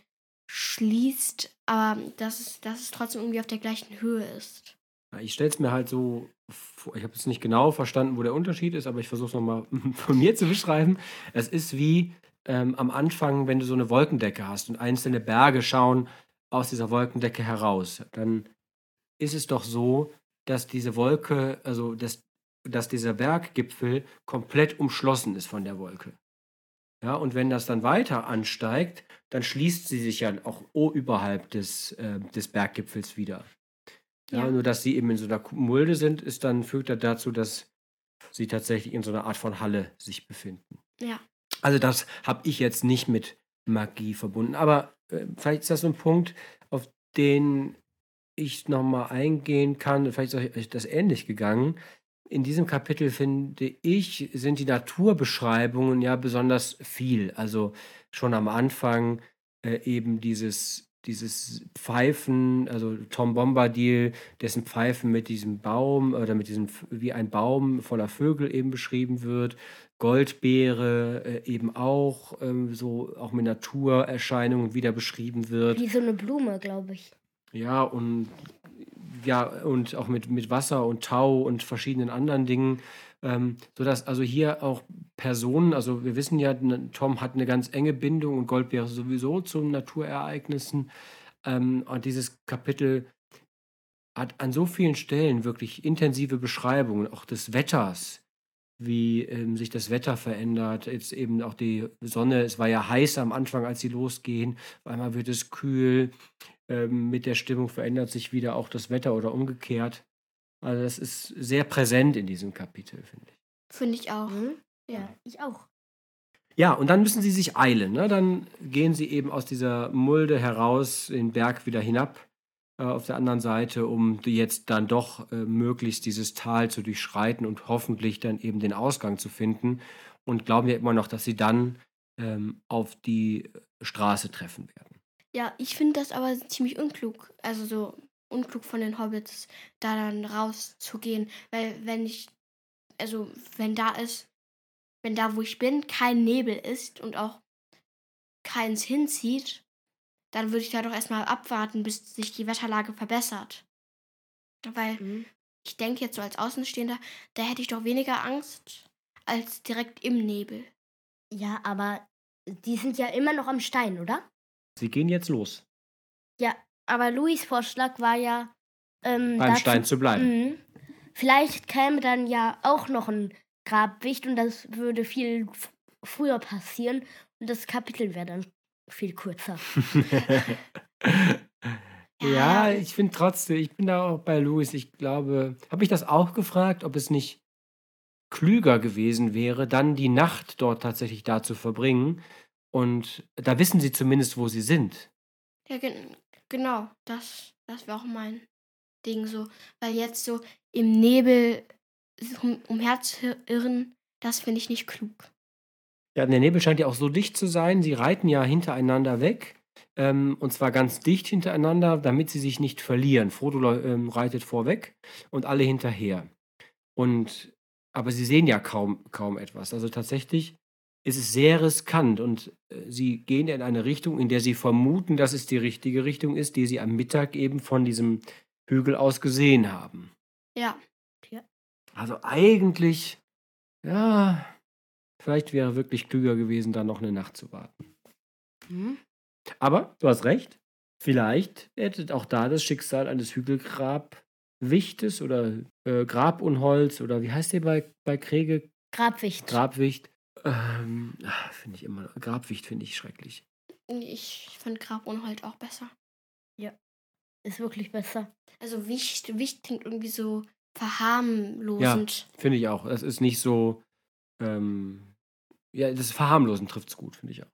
schließt, aber dass es, dass es trotzdem irgendwie auf der gleichen Höhe ist. Ja, ich stelle es mir halt so vor, ich habe jetzt nicht genau verstanden, wo der Unterschied ist, aber ich versuche es nochmal von mir zu beschreiben. Es ist wie ähm, am Anfang, wenn du so eine Wolkendecke hast und einzelne Berge schauen aus dieser Wolkendecke heraus. Dann ist es doch so, dass diese Wolke, also dass, dass dieser Berggipfel komplett umschlossen ist von der Wolke. Ja, und wenn das dann weiter ansteigt, dann schließt sie sich ja auch oberhalb des, äh, des Berggipfels wieder. Ja, Ja. nur dass sie eben in so einer Ku- Mulde sind, ist dann, führt das dazu, dass sie tatsächlich in so einer Art von Halle sich befinden. Ja. Also das habe ich jetzt nicht mit Magie verbunden. Aber äh, vielleicht ist das so ein Punkt, auf den ich nochmal eingehen kann. Vielleicht ist euch das ähnlich gegangen. In diesem Kapitel, finde ich, sind die Naturbeschreibungen ja besonders viel. Also schon am Anfang äh, eben dieses, dieses Pfeifen, also Tom Bombadil, dessen Pfeifen mit diesem Baum oder mit diesem, wie ein Baum voller Vögel eben beschrieben wird. Goldbeere äh, eben auch, ähm, so auch mit Naturerscheinungen wieder beschrieben wird. Wie so eine Blume, glaube ich. Ja, und ja, und auch mit, mit Wasser und Tau und verschiedenen anderen Dingen. Ähm, sodass also hier auch Personen, also wir wissen ja, ne, Tom hat eine ganz enge Bindung und Goldbeere sowieso zu Naturereignissen. Ähm, und dieses Kapitel hat an so vielen Stellen wirklich intensive Beschreibungen, auch des Wetters, wie ähm, sich das Wetter verändert. Jetzt eben auch die Sonne, es war ja heiß am Anfang, als sie losgehen. Auf einmal wird es kühl. Ähm, mit der Stimmung verändert sich wieder auch das Wetter oder umgekehrt. Also das ist sehr präsent in diesem Kapitel, finde ich. Finde ich auch. Mhm. Ja, ich auch. Ja, und dann müssen sie sich eilen. Ne? Dann gehen sie eben aus dieser Mulde heraus, den Berg wieder hinab äh, auf der anderen Seite, um die jetzt dann doch äh, möglichst dieses Tal zu durchschreiten und hoffentlich dann eben den Ausgang zu finden. Und glauben ja immer noch, dass sie dann ähm, auf die Straße treffen werden. Ja, ich finde das aber ziemlich unklug. Also so unklug von den Hobbits, da dann rauszugehen. Weil wenn ich, also wenn da ist, wenn da, wo ich bin, kein Nebel ist und auch keins hinzieht, dann würde ich da doch erstmal abwarten, bis sich die Wetterlage verbessert. Weil Mhm. ich denke jetzt so als Außenstehender, da hätte ich doch weniger Angst als direkt im Nebel. Ja, aber die sind ja immer noch am Stein, oder? Sie gehen jetzt los. Ja, aber Louis Vorschlag war ja, ähm, beim dazu, Stein zu bleiben. Mhm. Vielleicht käme dann ja auch noch ein Grabwicht und das würde viel f- früher passieren und das Kapitel wäre dann viel kürzer. Ja, Ja. ich finde trotzdem, ich bin da auch bei Louis. Ich glaube, habe ich das auch gefragt, ob es nicht klüger gewesen wäre, dann die Nacht dort tatsächlich da zu verbringen. Und da wissen sie zumindest, wo sie sind. Ja, gen genau, das, das wäre auch mein Ding so. Weil jetzt so im Nebel um, umherzirren, das finde ich nicht klug. Ja, der Nebel scheint ja auch so dicht zu sein. Sie reiten ja hintereinander weg. Ähm, und zwar ganz dicht hintereinander, damit sie sich nicht verlieren. Frodo läu- ähm, reitet vorweg und alle hinterher. Und, aber sie sehen ja kaum, kaum etwas. Also tatsächlich ist es sehr riskant und äh, sie gehen in eine Richtung, in der sie vermuten, dass es die richtige Richtung ist, die sie am Mittag eben von diesem Hügel aus gesehen haben. Ja, Also eigentlich, ja, vielleicht wäre wirklich klüger gewesen, da noch eine Nacht zu warten. Mhm. Aber du hast recht, vielleicht hätte auch da das Schicksal eines Hügelgrabwichtes oder äh, Grabunholz oder wie heißt der bei, bei Kriege? Grabwicht. Grabwicht. Ähm, ah, finde ich immer, Grabwicht finde ich schrecklich. ich finde Grabunhold auch besser. Ist wirklich besser. Also Wicht, Wicht klingt irgendwie so verharmlosend. Finde ich auch. Es ist nicht so, ähm, ja, das Verharmlosen trifft es gut, finde ich auch.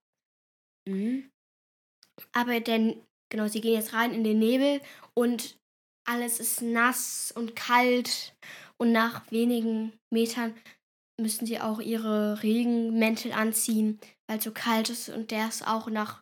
Mhm. Aber denn, genau, sie gehen jetzt rein in den Nebel und alles ist nass und kalt und nach wenigen Metern müssen sie auch ihre Regenmäntel anziehen, weil es so kalt ist und der ist auch nach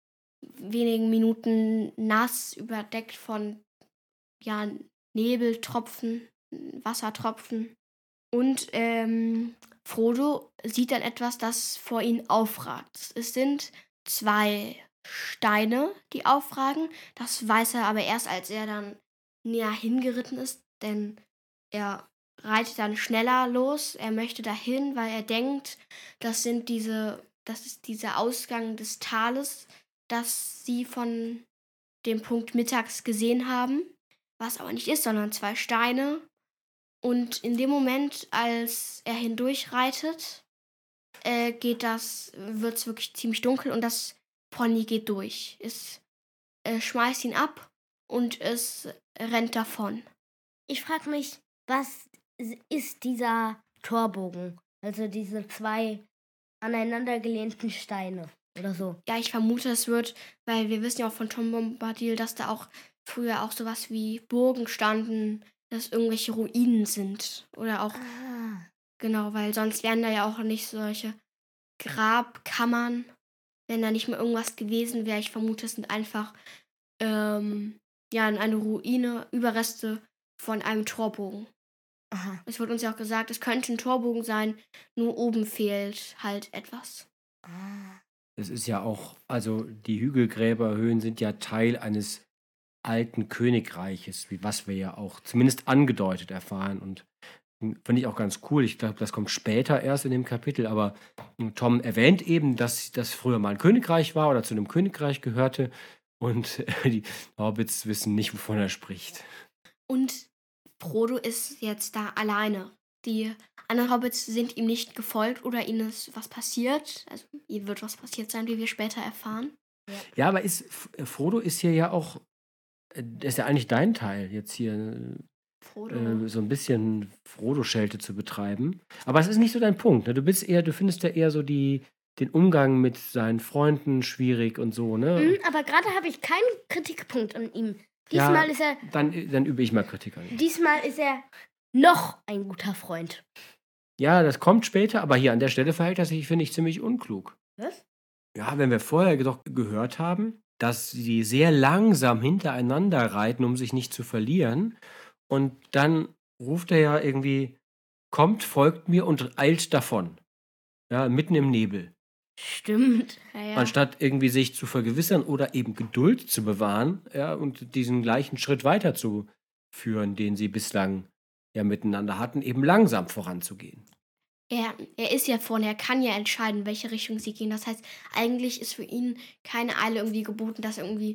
wenigen Minuten nass, überdeckt von ja, Nebeltropfen, Wassertropfen. Und ähm, Frodo sieht dann etwas, das vor ihm aufragt. Es sind zwei Steine, die aufragen. Das weiß er aber erst, als er dann näher hingeritten ist, denn er reitet dann schneller los. Er möchte dahin, weil er denkt, das sind diese, das ist dieser Ausgang des Tales, das sie von dem Punkt mittags gesehen haben, was aber nicht ist, sondern zwei Steine. Und in dem Moment, als er hindurchreitet, äh, geht das, wird es wirklich ziemlich dunkel und das Pony geht durch. Es äh, schmeißt ihn ab und es rennt davon. Ich frage mich, was ist dieser Torbogen? Also diese zwei aneinandergelehnten Steine oder so. Ja, ich vermute, es wird, weil wir wissen ja auch von Tom Bombadil, dass da auch früher auch sowas wie Burgen standen, dass irgendwelche Ruinen sind. Oder auch, Ah. genau, weil sonst wären da ja auch nicht solche Grabkammern, wenn da nicht mehr irgendwas gewesen wäre. Ich vermute, es sind einfach ähm, ja, eine Ruine, Überreste von einem Torbogen. Aha. Es wird uns ja auch gesagt, es könnte ein Torbogen sein, nur oben fehlt halt etwas. Ah. Es ist ja auch, also die Hügelgräberhöhen sind ja Teil eines alten Königreiches, wie was wir ja auch zumindest angedeutet erfahren. Und finde ich auch ganz cool. Ich glaube, das kommt später erst in dem Kapitel, aber Tom erwähnt eben, dass das früher mal ein Königreich war oder zu einem Königreich gehörte. Und die Hobbits wissen nicht, wovon er spricht. Und Frodo ist jetzt da alleine. Die anderen Hobbits sind ihm nicht gefolgt oder ihnen ist was passiert. Also ihm wird was passiert sein, wie wir später erfahren. Ja, aber ist, Frodo ist hier ja auch, das ist ja eigentlich dein Teil, jetzt hier Frodo. äh, so ein bisschen Frodo-Schelte zu betreiben. Aber es ist nicht so dein Punkt. Ne? Du bist eher, du findest ja eher so die, den Umgang mit seinen Freunden schwierig und so, ne? Mhm, aber gerade habe ich keinen Kritikpunkt an ihm. Diesmal Ja, ist er, Dann, dann übe ich mal Kritik an ihm. diesmal ist er noch ein guter Freund. Ja, das kommt später, aber hier an der Stelle verhält er sich, finde ich, ziemlich unklug. Was? Ja, wenn wir vorher doch gehört haben, dass sie sehr langsam hintereinander reiten, um sich nicht zu verlieren. Und dann ruft er ja irgendwie, kommt, folgt mir und eilt davon. Ja, mitten im Nebel. Stimmt. Ja, ja. Anstatt irgendwie sich zu vergewissern oder eben Geduld zu bewahren, ja, und diesen gleichen Schritt weiterzuführen, den sie bislang ja miteinander hatten, eben langsam voranzugehen. Er, er ist ja vorne, er kann ja entscheiden, welche Richtung sie gehen. Das heißt, eigentlich ist für ihn keine Eile irgendwie geboten, dass er irgendwie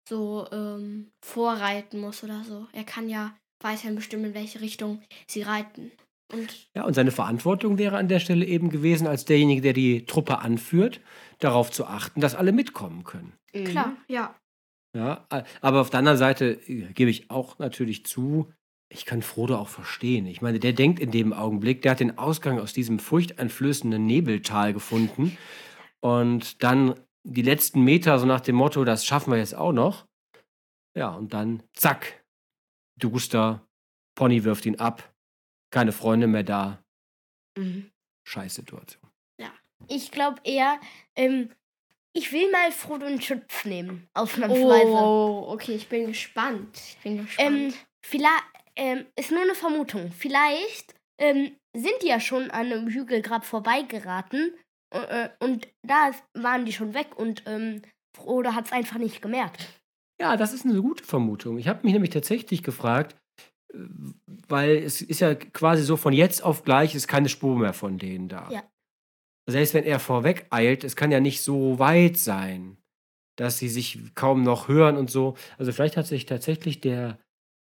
so ähm, vorreiten muss oder so. Er kann ja weiterhin bestimmen, in welche Richtung sie reiten. Und Ja, und seine Verantwortung wäre an der Stelle eben gewesen, als derjenige, der die Truppe anführt, darauf zu achten, dass alle mitkommen können. klar, ja. Ja, a- aber auf der anderen Seite äh, gebe ich auch natürlich zu, ich kann Frodo auch verstehen. Ich meine, der denkt in dem Augenblick, der hat den Ausgang aus diesem furchteinflößenden Nebeltal gefunden und dann die letzten Meter so nach dem Motto, das schaffen wir jetzt auch noch. Ja, und dann zack, Duster, Pony wirft ihn ab, keine Freunde mehr da. Mhm. Scheißsituation. Ich glaube eher, ähm, ich will mal Frodo in Schutz nehmen, ausnahmsweise. Oh, okay, ich bin gespannt. Ich bin gespannt. Ähm, vielleicht, ähm, ist nur eine Vermutung. Vielleicht ähm, sind die ja schon an einem Hügelgrab vorbeigeraten äh, äh, und da ist- waren die schon weg und ähm, Frodo hat es einfach nicht gemerkt. Ja, das ist eine gute Vermutung. Ich habe mich nämlich tatsächlich gefragt, äh, weil es ist ja quasi so, von jetzt auf gleich ist keine Spur mehr von denen da. Ja. Selbst wenn er vorweg eilt, es kann ja nicht so weit sein, dass sie sich kaum noch hören und so. Also vielleicht hat sich tatsächlich der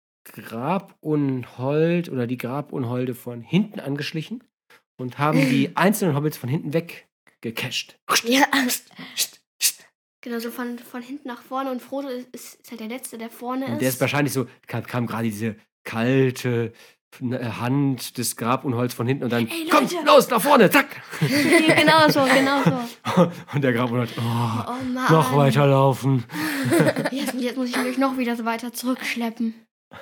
Grabunhold oder die Grabunholde von hinten angeschlichen und haben die einzelnen Hobbits von hinten weggecasht. Ja. Genau, so von, von hinten nach vorne und Frodo ist, ist, ist halt der Letzte, der vorne Und ist. der ist wahrscheinlich so, kam, kam gerade diese kalte äh, Hand des Grabunholds von hinten und dann, Ey, komm, Leute! los, nach vorne, zack! genau so, genau so. Und der Grabunhold, oh, Oh Mann. noch weiterlaufen. Jetzt, jetzt muss ich mich noch wieder so weiter zurückschleppen.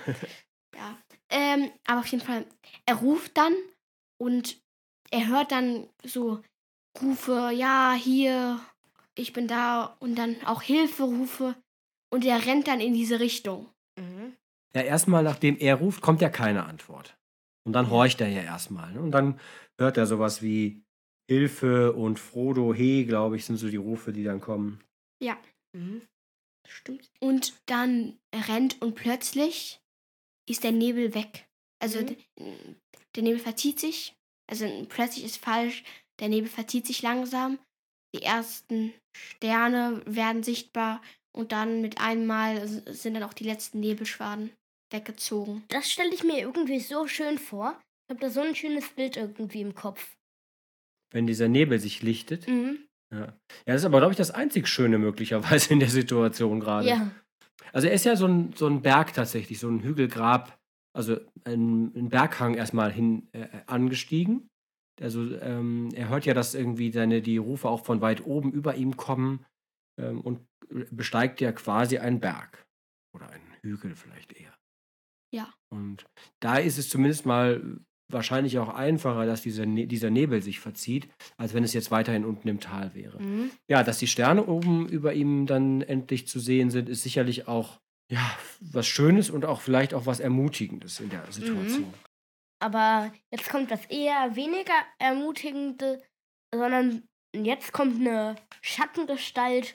Ja. Ähm, aber auf jeden Fall, er ruft dann und er hört dann so Rufe, ja, hier, ich bin da und dann auch Hilferufe und er rennt dann in diese Richtung. Mhm. Ja, erstmal, nachdem er ruft, kommt ja keine Antwort. Und dann horcht er ja erstmal. Ne? Und dann hört er sowas wie Hilfe und Frodo, he, glaube ich, sind so die Rufe, die dann kommen. Ja, Mhm. stimmt. Und dann rennt und plötzlich ist der Nebel weg. Also Mhm. d- der Nebel verzieht sich. Also plötzlich ist falsch, der Nebel verzieht sich langsam. Die ersten Sterne werden sichtbar und dann mit einmal s- sind dann auch die letzten Nebelschwaden weggezogen. Das stelle ich mir irgendwie so schön vor. Ich habe da so ein schönes Bild irgendwie im Kopf. Wenn dieser Nebel sich lichtet. Mhm. Ja, ja das ist aber, glaube ich, das einzig Schöne möglicherweise in der Situation gerade. Ja. Also er ist ja so ein, so ein Berg tatsächlich, so ein Hügelgrab, also ein, ein Berghang erstmal hin äh, angestiegen. Also ähm, er hört ja, dass irgendwie seine, die Rufe auch von weit oben über ihm kommen ähm, und besteigt ja quasi einen Berg. Oder einen Hügel vielleicht eher. Ja. Und da ist es zumindest mal wahrscheinlich auch einfacher, dass dieser, Ne- dieser Nebel sich verzieht, als wenn es jetzt weiterhin unten im Tal wäre. Mhm. Ja, dass die Sterne oben über ihm dann endlich zu sehen sind, ist sicherlich auch ja, was Schönes und auch vielleicht auch was Ermutigendes in der Situation. Aber jetzt kommt das eher weniger Ermutigende, sondern jetzt kommt eine Schattengestalt,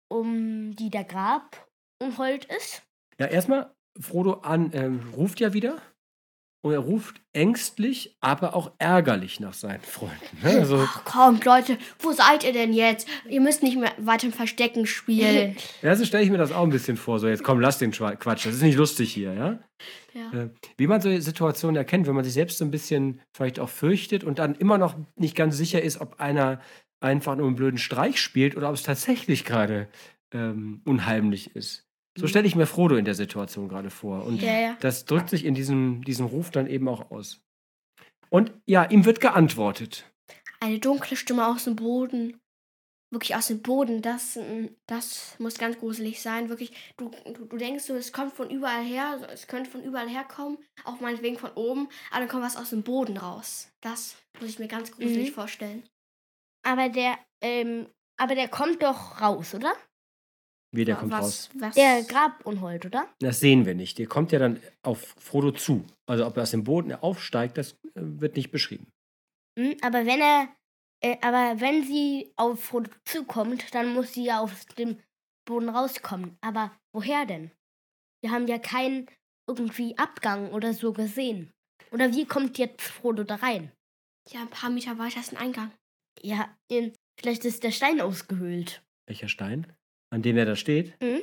um die der Grabunhold ist. Ja, erstmal, Frodo an, ähm, ruft ja wieder und er ruft ängstlich, aber auch ärgerlich nach seinen Freunden. Ne? Also, Ach kommt, Leute, wo seid ihr denn jetzt? Ihr müsst nicht mehr weiter im Verstecken spielen. ja, so stelle ich mir das auch ein bisschen vor. So, jetzt komm, lass den Schwa- Quatsch, das ist nicht lustig hier, ja? Ja. Äh, Wie man so Situationen erkennt, wenn man sich selbst so ein bisschen vielleicht auch fürchtet und dann immer noch nicht ganz sicher ist, ob einer einfach nur einen blöden Streich spielt oder ob es tatsächlich gerade ähm, unheimlich ist. So stelle ich mir Frodo in der Situation gerade vor. Und Ja, ja. das drückt sich in diesem, diesem Ruf dann eben auch aus. Und ja, ihm wird geantwortet. Eine dunkle Stimme aus dem Boden. Wirklich aus dem Boden. Das, mm, das muss ganz gruselig sein. Wirklich, du, du, du denkst so, es kommt von überall her. Es könnte von überall herkommen. Auch meinetwegen von oben. Aber dann kommt was aus dem Boden raus. Das muss ich mir ganz gruselig Mhm. vorstellen. Aber der, ähm, aber der kommt doch raus, oder? Wie der kommt was, raus. Was? Der Grabunhold, oder? Das sehen wir nicht. Der kommt ja dann auf Frodo zu. Also ob er aus dem Boden aufsteigt, das äh, wird nicht beschrieben. Mhm, aber wenn er, äh, aber wenn sie auf Frodo zukommt, dann muss sie ja aus dem Boden rauskommen. Aber woher denn? Wir haben ja keinen irgendwie Abgang oder so gesehen. Oder wie kommt jetzt Frodo da rein? Ja, ein paar Meter weiter ist ein Eingang. Ja, in, vielleicht ist der Stein ausgehöhlt. Welcher Stein? An dem er da steht? Mhm.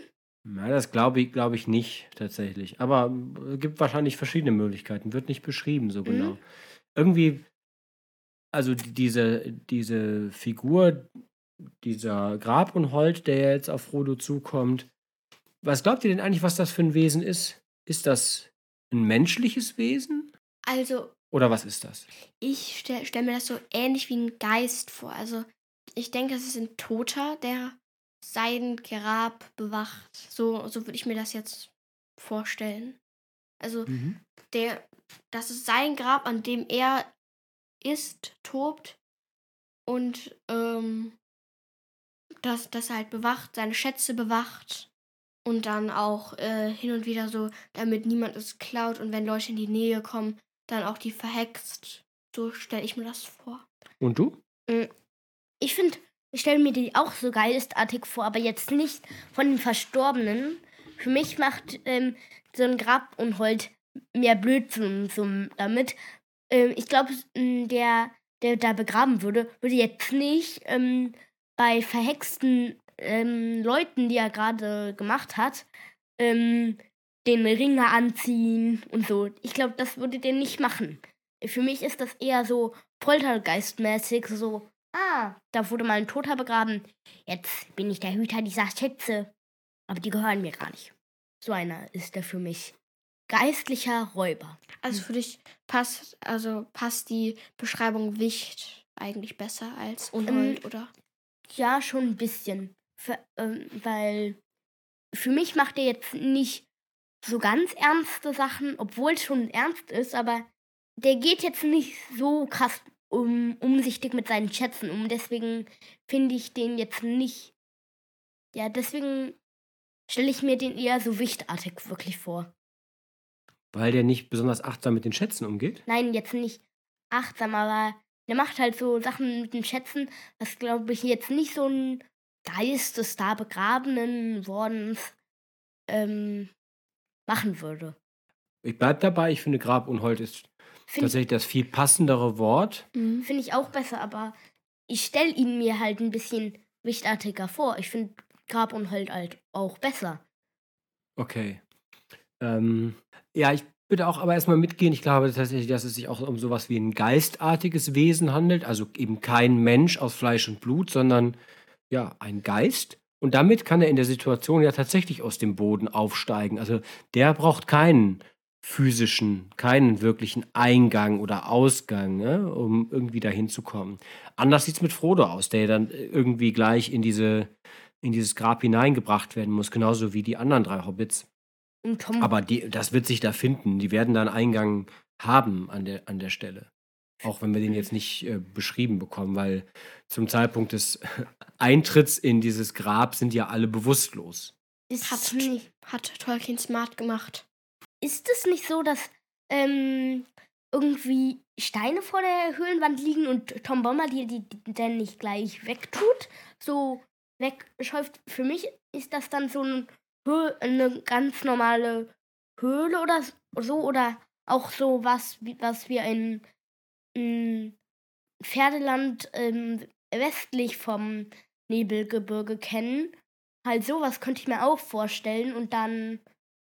Na, das glaube ich, glaube ich nicht tatsächlich. Aber es gibt wahrscheinlich verschiedene Möglichkeiten. Wird nicht beschrieben so Mhm. genau. Irgendwie, also die- diese, diese Figur, dieser Grabunhold, der jetzt auf Frodo zukommt, was glaubt ihr denn eigentlich, was das für ein Wesen ist? Ist das ein menschliches Wesen? Also, Oder was ist das? ich stelle stell mir das so ähnlich wie ein Geist vor. Also, ich denke, es ist ein Toter, der sein Grab bewacht. So, so würde ich mir das jetzt vorstellen. Also, Mhm. der, das ist sein Grab, an dem er ist, tobt und ähm, das, das er halt bewacht, seine Schätze bewacht und dann auch äh, hin und wieder so, damit niemand es klaut und wenn Leute in die Nähe kommen, dann auch die verhext. So stelle ich mir das vor. Und du? Mm, Ich finde, ich stelle mir die auch so geistartig vor, aber jetzt nicht von den Verstorbenen. Für mich macht ähm, so ein Grabunhold mehr Blödsinn so damit. Ähm, ich glaube, der, der da begraben würde, würde jetzt nicht ähm, bei verhexten ähm, Leuten, die er gerade gemacht hat, ähm, den Ringe anziehen und so. Ich glaube, das würde der nicht machen. Für mich ist das eher so poltergeistmäßig, so, ah, da wurde mal ein Toter begraben. Jetzt bin ich der Hüter dieser Schätze. Aber die gehören mir gar nicht. So einer ist der für mich. Geistlicher Räuber. Also für dich passt, also passt die Beschreibung Wicht eigentlich besser als Unhold, oder? Ja, schon ein bisschen. Für, ähm, weil für mich macht er jetzt nicht so ganz ernste Sachen, obwohl es schon ernst ist, aber der geht jetzt nicht so krass um, umsichtig mit seinen Schätzen um. Deswegen finde ich den jetzt nicht. Ja, deswegen stelle ich mir den eher so wichtartig wirklich vor. Weil der nicht besonders achtsam mit den Schätzen umgeht? Nein, jetzt nicht achtsam, aber der macht halt so Sachen mit den Schätzen, was glaube ich jetzt nicht so ein Geist des da begrabenen Wordens ähm, machen würde. Ich bleib dabei, ich finde Grabunhold ist Finde tatsächlich das viel passendere Wort. Mhm. find ich auch besser, aber ich stelle ihn mir halt ein bisschen wichtartiger vor. Ich finde Grabunhold halt auch besser. Okay. Ähm, ja, ich würde auch aber erstmal mitgehen. Ich glaube tatsächlich, dass es sich auch um sowas wie ein geistartiges Wesen handelt. Also eben kein Mensch aus Fleisch und Blut, sondern ja, ein Geist. Und damit kann er in der Situation ja tatsächlich aus dem Boden aufsteigen. Also der braucht keinen physischen, keinen wirklichen Eingang oder Ausgang, ne, um irgendwie dahin zu kommen. Anders sieht es mit Frodo aus, der ja dann irgendwie gleich in diese, in dieses Grab hineingebracht werden muss, genauso wie die anderen drei Hobbits. Und Tom, Aber die, das wird sich da finden. Die werden da einen Eingang haben an der, an der Stelle. Auch wenn wir den jetzt nicht äh, beschrieben bekommen, weil zum Zeitpunkt des Eintritts in dieses Grab sind ja alle bewusstlos. ist, Hat, es nicht, hat Tolkien smart gemacht. ist es nicht so, dass ähm, irgendwie Steine vor der Höhlenwand liegen und Tom Bomber die, die, die dann nicht gleich wegtut? So wegschäuft. Für mich ist das dann so ein, Hö- eine ganz normale Höhle oder so. Oder auch so was, wie- was wir in, in Pferdeland ähm, westlich vom Nebelgebirge kennen. Halt sowas könnte ich mir auch vorstellen und dann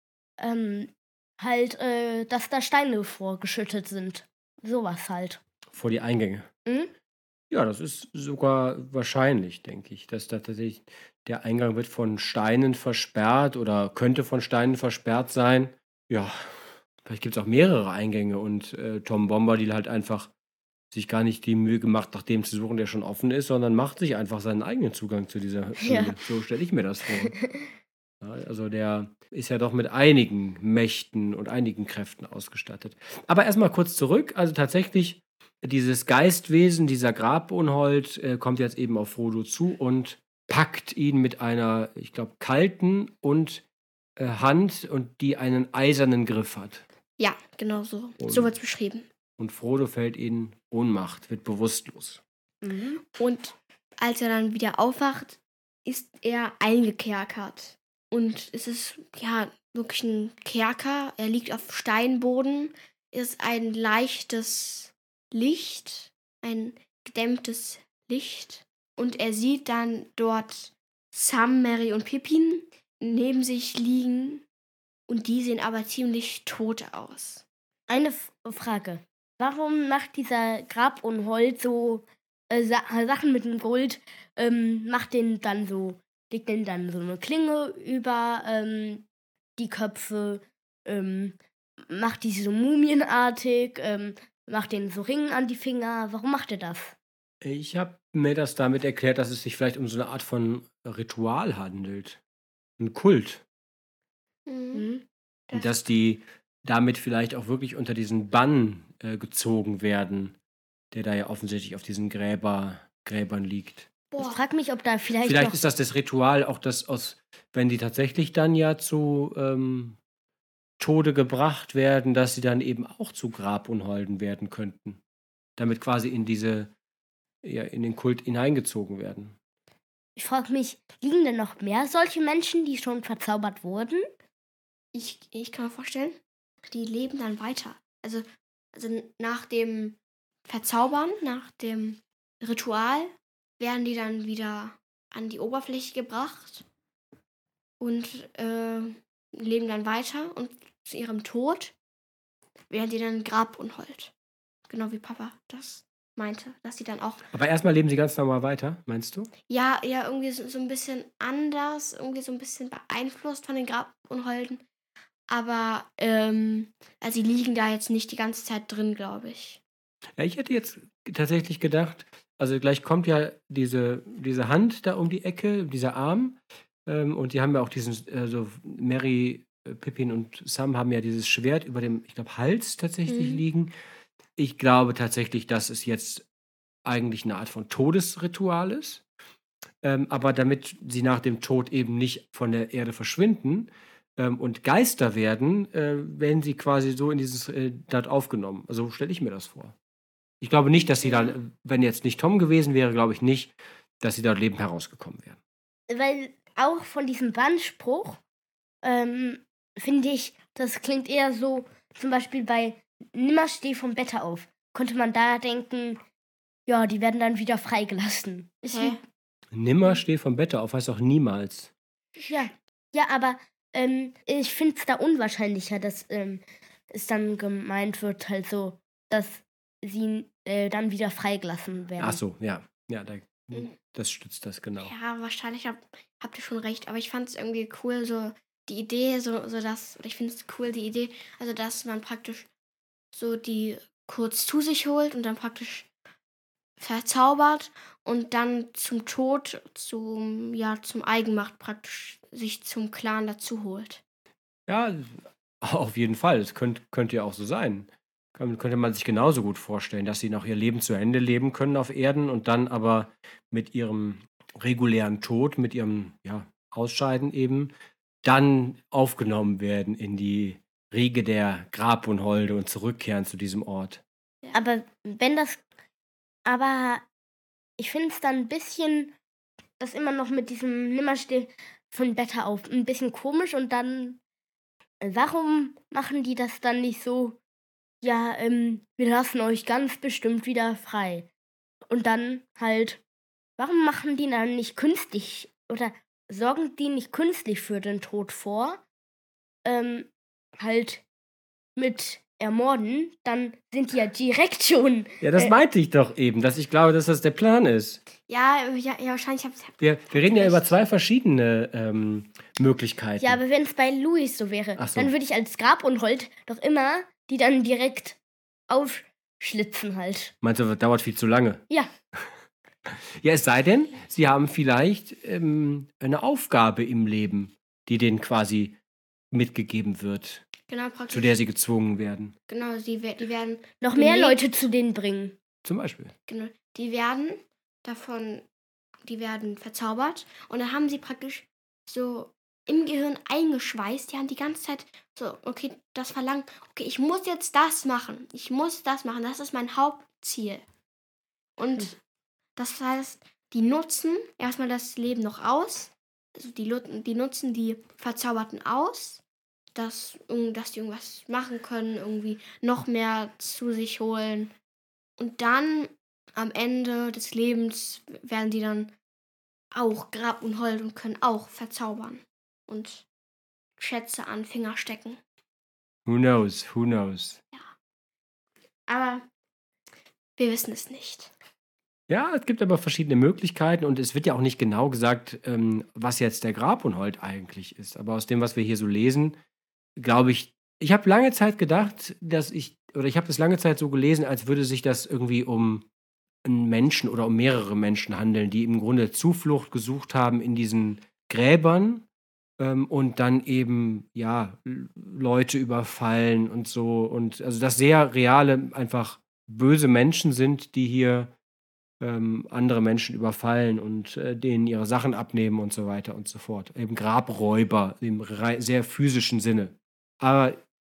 ähm, halt, äh, dass da Steine vorgeschüttet sind. Sowas halt. Vor die Eingänge. Mhm. Ja, das ist sogar wahrscheinlich, denke ich, dass da tatsächlich der Eingang wird von Steinen versperrt oder könnte von Steinen versperrt sein. Ja, vielleicht gibt es auch mehrere Eingänge und äh, Tom Bombadil halt einfach sich gar nicht die Mühe gemacht, nach dem zu suchen, der schon offen ist, sondern macht sich einfach seinen eigenen Zugang zu dieser Ja. Höhle. So stelle ich mir das vor. Ja, also der ist ja doch mit einigen Mächten und einigen Kräften ausgestattet. Aber erstmal kurz zurück. Also tatsächlich, dieses Geistwesen, dieser Grabunhold, äh, kommt jetzt eben auf Frodo zu und packt ihn mit einer, ich glaube, kalten und äh, Hand und die einen eisernen Griff hat. Ja, genau so. Und- So wird es beschrieben. Und Frodo fällt in Ohnmacht, wird bewusstlos. Mhm. Und als er dann wieder aufwacht, ist er eingekerkert. Und es ist ja wirklich ein Kerker. Er liegt auf Steinboden. Es ist ein leichtes Licht, ein gedämmtes Licht. Und er sieht dann dort Sam, Merry und Pippin, neben sich liegen und die sehen aber ziemlich tot aus. Eine F- Frage. Warum macht dieser Grabunhold so äh, Sa Sachen mit dem Gold, ähm, macht den dann so, legt den dann so eine Klinge über ähm, die Köpfe, ähm, macht die so mumienartig, ähm, macht den so Ringen an die Finger. Warum macht er das? Ich habe mir das damit erklärt, dass es sich vielleicht um so eine Art von Ritual handelt. Ein Kult. Mhm. Hm? Und dass die damit vielleicht auch wirklich unter diesen Bann äh, gezogen werden, der da ja offensichtlich auf diesen Gräber, Gräbern liegt. Ich Boah, frage mich, ob da vielleicht, Vielleicht noch... ist das das Ritual auch das aus, wenn die tatsächlich dann ja zu ähm, Tode gebracht werden, dass sie dann eben auch zu Grabunholden werden könnten. Damit quasi in diese, ja, in den Kult hineingezogen werden. Ich frage mich, liegen denn noch mehr solche Menschen, die schon verzaubert wurden? ich, ich kann mir vorstellen, die leben dann weiter. Also, also nach dem Verzaubern, nach dem Ritual, werden die dann wieder an die Oberfläche gebracht und äh, leben dann weiter. Und zu ihrem Tod werden die dann Grabunhold. Genau wie Papa das meinte, dass sie dann auch, Aber erstmal leben sie ganz normal weiter, meinst du? ja, ja, irgendwie so, so ein bisschen anders, irgendwie so ein bisschen beeinflusst von den Grabunholden. Aber ähm, also sie liegen da jetzt nicht die ganze Zeit drin, glaube ich. Ja, ich hätte jetzt tatsächlich gedacht, also gleich kommt ja diese, diese Hand da um die Ecke, dieser Arm. Ähm, und die haben ja auch diesen, also Mary, äh, Pippin und Sam haben ja dieses Schwert über dem, ich glaube, Hals tatsächlich Mhm. liegen. Ich glaube tatsächlich, dass es jetzt eigentlich eine Art von Todesritual ist. Ähm, aber damit sie nach dem Tod eben nicht von der Erde verschwinden ähm, und Geister werden, äh, werden sie quasi so in dieses äh, dort aufgenommen. Also so stelle ich mir das vor. Ich glaube nicht, dass sie dann, äh, wenn jetzt nicht Tom gewesen wäre, glaube ich nicht, dass sie dort lebend herausgekommen wären. Weil auch von diesem Bannspruch, ähm, finde ich, das klingt eher so, zum Beispiel bei Nimmer steh vom Bett auf, könnte man da denken, ja, die werden dann wieder freigelassen. Ist Hä? Nimmer steh vom Bette auf, heißt auch niemals. wie, ja, ja, aber ähm, ich finde es da unwahrscheinlicher, dass ähm, es dann gemeint wird, halt so, dass sie äh, dann wieder freigelassen werden. Ach so, ja. Ja, da, Mhm. das stützt das genau. Ja, wahrscheinlich hab, habt ihr schon recht, aber ich fand es irgendwie cool, so die Idee, so, so dass, oder ich finde es cool, die Idee, also dass man praktisch so die kurz zu sich holt und dann praktisch verzaubert und dann zum Tod, zum, ja, zum Eigenmacht praktisch sich zum Clan dazu holt. Ja, auf jeden Fall. Das könnt, könnte ja auch so sein. Kann, könnte man sich genauso gut vorstellen, dass sie noch ihr Leben zu Ende leben können auf Erden und dann aber mit ihrem regulären Tod, mit ihrem ja, Ausscheiden eben, dann aufgenommen werden in die Riege der Grabunholde und zurückkehren zu diesem Ort. Aber wenn das, aber ich finde es dann ein bisschen, das immer noch mit diesem Nimmersteh von Bett auf, ein bisschen komisch und dann, äh, warum machen die das dann nicht so, ja, ähm, wir lassen euch ganz bestimmt wieder frei. Und dann halt, warum machen die dann nicht künstlich oder sorgen die nicht künstlich für den Tod vor? Ähm, halt mit Ermorden, dann sind die ja direkt schon. Ja, das äh, meinte ich doch eben, dass ich glaube, dass das der Plan ist. Ja, ja, ja wahrscheinlich habt ihr. Wir, wir reden ja Echt? über zwei verschiedene ähm, Möglichkeiten. Ja, aber wenn es bei Louis so wäre, Ach so. dann würde ich als Grabunhold doch immer die dann direkt aufschlitzen halt. Meinst du, das dauert viel zu lange? Ja. Ja, es sei denn, sie haben vielleicht ähm, eine Aufgabe im Leben, die denen quasi mitgegeben wird, Genau, praktisch. zu der sie gezwungen werden. Genau, die, wer- die werden. Noch mehr Beleg- Leute zu denen bringen. Zum Beispiel. Genau, die werden davon, die werden verzaubert und dann haben sie praktisch so im Gehirn eingeschweißt, die haben die ganze Zeit so, okay, das Verlangen, okay, ich muss jetzt das machen, ich muss das machen, das ist mein Hauptziel. Und Hm. das heißt, die nutzen erstmal das Leben noch aus, also die, Lu- die nutzen die Verzauberten aus, dass, irg- dass die irgendwas machen können, irgendwie noch mehr zu sich holen. Und dann am Ende des Lebens werden die dann auch Grabunhold und können auch verzaubern. und Schätze an Finger stecken. Who knows, who knows. Aber wir wissen es nicht. Ja, es gibt aber verschiedene Möglichkeiten und es wird ja auch nicht genau gesagt, ähm, was jetzt der Grabunhold eigentlich ist. Aber aus dem, was wir hier so lesen, glaube ich, ich habe lange Zeit gedacht, dass ich, oder ich habe das lange Zeit so gelesen, als würde sich das irgendwie um einen Menschen oder um mehrere Menschen handeln, die im Grunde Zuflucht gesucht haben in diesen Gräbern ähm, und dann eben, ja, L- Leute überfallen und so. Und also, dass sehr reale, einfach böse Menschen sind, die hier ähm, andere Menschen überfallen und äh, denen ihre Sachen abnehmen und so weiter und so fort. Eben Grabräuber im rei- sehr physischen Sinne. Aber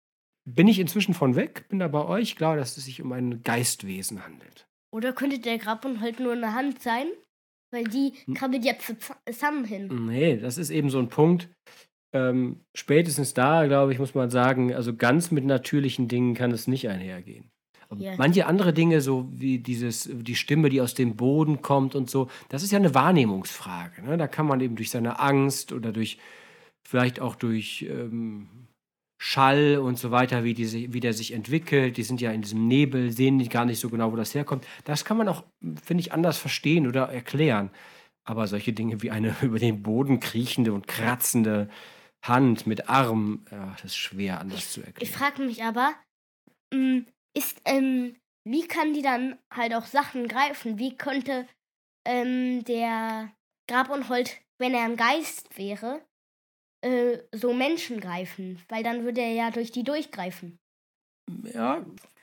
bin ich inzwischen von weg? Bin da bei euch? Ich glaube, dass es sich um ein Geistwesen handelt. Oder könnte der Grabunhold nur eine Hand sein? Weil die Hm. krabbelt ja zu- zusammen hin. Nee, das ist eben so ein Punkt. Ähm, spätestens da, glaube ich, muss man sagen, also ganz mit natürlichen Dingen kann es nicht einhergehen. Aber Ja. manche andere Dinge, so wie dieses, die Stimme, die aus dem Boden kommt und so, das ist ja eine Wahrnehmungsfrage. Ne? Da kann man eben durch seine Angst oder durch, vielleicht auch durch ähm, Schall und so weiter, wie, die, sich- wie der sich entwickelt, die sind ja in diesem Nebel, sehen die gar nicht so genau, wo das herkommt. Das kann man auch, finde ich, anders verstehen oder erklären. Aber solche Dinge wie eine über den Boden kriechende und kratzende Hand mit Arm, ja, das ist schwer anders zu Ich erklären. frage mich aber, mh, ist, ähm, wie kann die dann halt auch Sachen greifen? Wie könnte ähm, der Grabunhold, wenn er ein Geist wäre, äh, so Menschen greifen? Weil dann würde er ja durch die durchgreifen. Ja,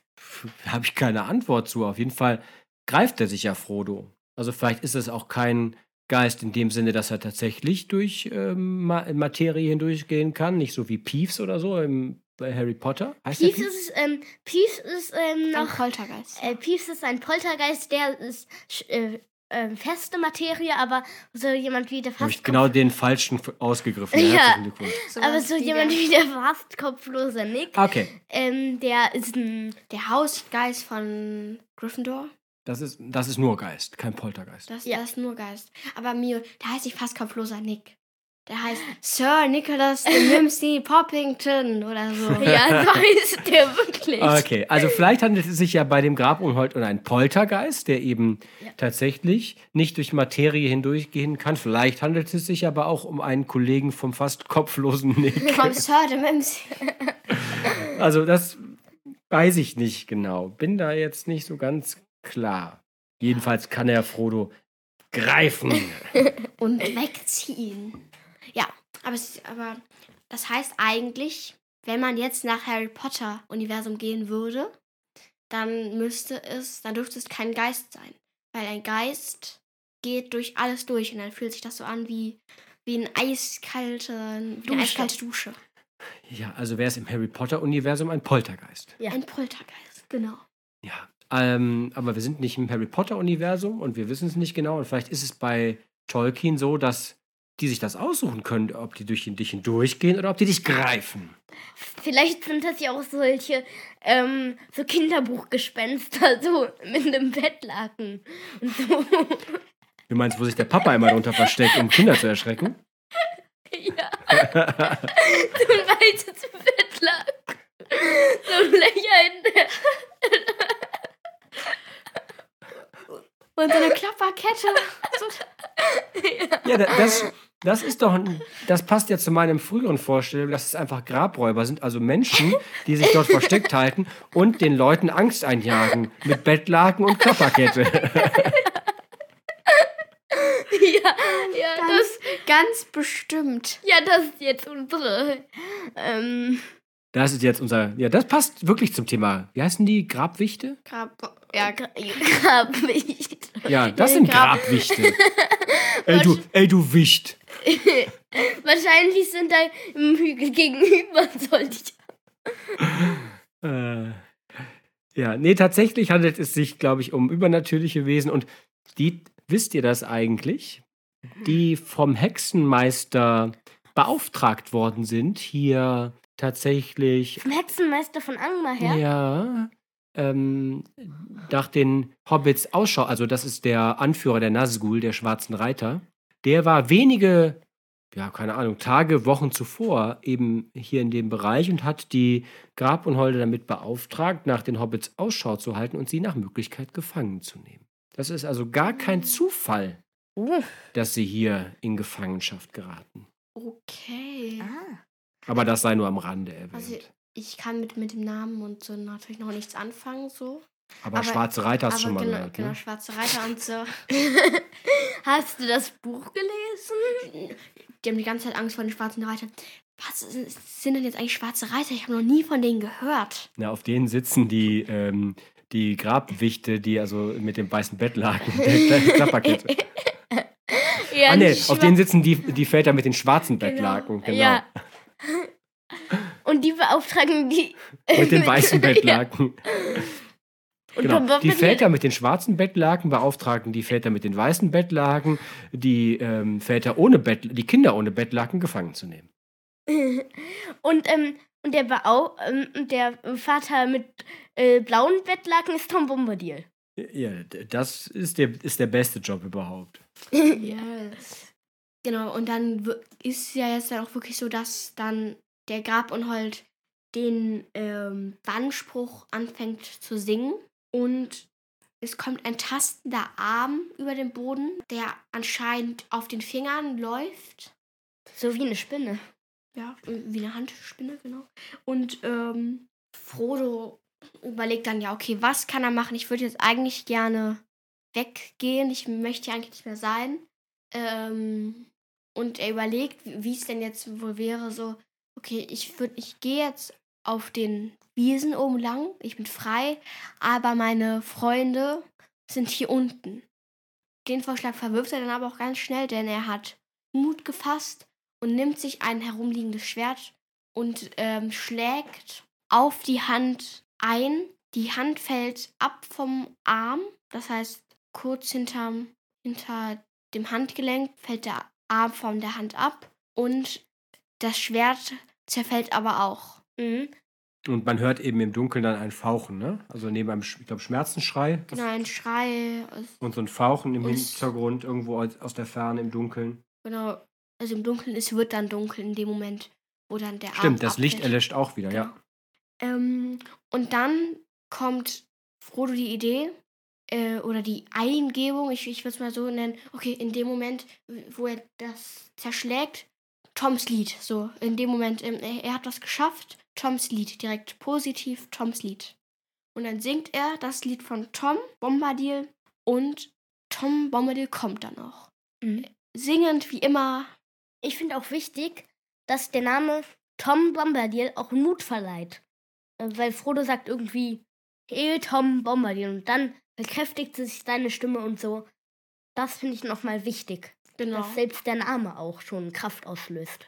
habe ich keine Antwort zu. Auf jeden Fall greift er sich ja Frodo. Also vielleicht ist es auch kein Geist in dem Sinne, dass er tatsächlich durch ähm, Ma Materie hindurchgehen kann, nicht so wie Peeves oder so im, bei Harry Potter. Heißt der Peeves ist, ähm, Peeves ist ähm, Ein noch. Poltergeist. Äh, Peeves ist ein Poltergeist, der ist sch- äh, ähm, feste Materie, aber so jemand wie der Habe ich fast genau den falschen f- ausgegriffen. Ja. Herzlichen Glückwunsch. aber so jemand wie der fast kopflose Nick, Okay, ähm, der ist ein Der Hausgeist von Gryffindor. das ist, das ist nur Geist, kein Poltergeist. Das, Ja. das ist nur Geist. Aber Mio, der heißt nicht fast kopfloser Nick. Der heißt Sir Nicholas Nimsey Poppington oder so. ja, so ist der wirklich. Okay, also vielleicht handelt es sich ja bei dem Grabunhold um einen Poltergeist, der eben Ja. tatsächlich nicht durch Materie hindurchgehen kann. Vielleicht handelt es sich aber auch um einen Kollegen vom fast kopflosen Nick. Vom Sir Nimsey. Also das weiß ich nicht genau. Bin da jetzt nicht so ganz klar. Jedenfalls kann er Frodo greifen. Und wegziehen. Ja, aber, es, aber das heißt eigentlich, wenn man jetzt nach Harry Potter Universum gehen würde, dann müsste es, dann dürfte es kein Geist sein. Weil ein Geist geht durch alles durch und dann fühlt sich das so an wie, wie, ein eiskalte, wie eine Dusche. eiskalte Dusche. Ja, also wäre es im Harry Potter-Universum ein Poltergeist. Ja. Ein Poltergeist, genau. Ja, ähm, aber wir sind nicht im Harry Potter-Universum und wir wissen es nicht genau. Und vielleicht ist es bei Tolkien so, dass die sich das aussuchen können, ob die durch dich hindurchgehen oder ob die dich greifen. Vielleicht sind das ja auch solche ähm, so Kinderbuchgespenster, so mit einem Bettlaken und so. Du meinst, wo sich der Papa immer drunter versteckt, um Kinder zu erschrecken? Ja. So ein weißes Bettlaken. So Löcher in der. Und so eine Klapperkette. Ja, da- das, das ist doch, ein- das passt ja zu meinem früheren Vorstellung, dass es einfach Grabräuber sind, also Menschen, die sich dort versteckt halten und den Leuten Angst einjagen mit Bettlaken und Klapperkette. Ja, ja, Ganz, das, ganz bestimmt. ja, das ist jetzt unsere. Ähm, Das ist jetzt unser, ja, das passt wirklich zum Thema. Wie heißen die? Grabwichte? Grab, ja, Gra- Grabwicht. Ja, das Ja, sind Grab- Grabwichte. ey, du, ey, du Wicht. Wahrscheinlich sind da im Hügel gegenüber solche. Äh, ja, nee, tatsächlich handelt es sich, glaube ich, um übernatürliche Wesen. Und die, wisst ihr das eigentlich? Die vom Hexenmeister beauftragt worden sind, hier tatsächlich, Vom Hexenmeister von Angmar her. ja, ähm, nach den Hobbits Ausschau, also das ist der Anführer der Nazgul, der Schwarzen Reiter. Der war wenige ja, keine Ahnung, Tage, Wochen zuvor eben hier in dem Bereich und hat die Grabunholde damit beauftragt, nach den Hobbits Ausschau zu halten und sie nach Möglichkeit gefangen zu nehmen. Das ist also gar kein Zufall, Uh. dass sie hier in Gefangenschaft geraten. Okay. Ah. Aber das sei nur am Rande erwähnt. Also ich kann mit, mit dem Namen und so natürlich noch nichts anfangen, so. aber, aber- Schwarze Reiter hast du schon Aber mal genau, gehört, genau, ne? Schwarze Reiter und so. Hast du das Buch gelesen? Die haben die ganze Zeit Angst vor den Schwarzen Reitern. Was sind denn jetzt eigentlich Schwarze Reiter? Ich habe noch nie von denen gehört. Na, auf denen sitzen die, ähm, die Grabwichte, die also mit dem weißen Bettlaken, der Klapperkette. Ja, Ah, nee, die auf denen sitzen die, die Väter mit den schwarzen Bettlaken, genau. Ja. Und die beauftragen die. Mit den weißen Bettlaken. Und Genau. Tom Die Bombadil- Väter mit den schwarzen Bettlaken beauftragen die Väter mit den weißen Bettlaken, die ähm, Väter ohne Bett, die Kinder ohne Bettlaken gefangen zu nehmen. Und, ähm, und der, Beau ähm, und der Vater mit äh, blauen Bettlaken ist Tom Bombadil. Ja, d- das ist der, ist der beste Job überhaupt. Yes. Genau, und dann w- ist ja jetzt dann auch wirklich so, dass dann der Grabunhold den ähm, Bannspruch anfängt zu singen und es kommt ein tastender Arm über den Boden, der anscheinend auf den Fingern läuft. So wie eine Spinne. Ja, wie eine Handspinne, genau. Und ähm, Frodo überlegt dann, ja, okay, was kann er machen? Ich würde jetzt eigentlich gerne weggehen. Ich möchte hier eigentlich nicht mehr sein. Ähm, und er überlegt, wie es denn jetzt wohl wäre, so, okay, ich würde, ich gehe jetzt auf den Wiesen oben lang, ich bin frei, aber meine Freunde sind hier unten. Den Vorschlag verwirft er dann aber auch ganz schnell, denn er hat Mut gefasst und nimmt sich ein herumliegendes Schwert und ähm, schlägt auf die Hand ein. Die Hand fällt ab vom Arm, das heißt, kurz hinterm, hinter dem Handgelenk fällt der Arm von der Hand ab und das Schwert zerfällt aber auch. Mhm. Und man hört eben im Dunkeln dann ein Fauchen, ne? Also neben einem, Sch- ich glaube, Schmerzensschrei. Genau, ein Schrei. es- Und so ein Fauchen im Und es- Hintergrund, irgendwo aus, aus der Ferne im Dunkeln. Genau, also im Dunkeln, es wird dann dunkel in dem Moment, wo dann der Arm Stimmt, das Licht abfällt. erlischt auch wieder, ja. Ähm, und dann kommt Frodo die Idee, äh, oder die Eingebung, ich, ich würde es mal so nennen, okay, in dem Moment, wo er das zerschlägt, Toms Lied, so, in dem Moment, ähm, er, er hat was geschafft, Toms Lied, direkt positiv, Toms Lied. Und dann singt er das Lied von Tom Bombadil und Tom Bombadil kommt dann auch. Mhm. Singend wie immer. Ich finde auch wichtig, dass der Name Tom Bombadil auch Mut verleiht. Äh, Weil Frodo sagt irgendwie, hey Tom Bombadil. Und dann bekräftigt sich seine Stimme und so. Das finde ich nochmal wichtig. Genau. Dass selbst der Name auch schon Kraft auslöst.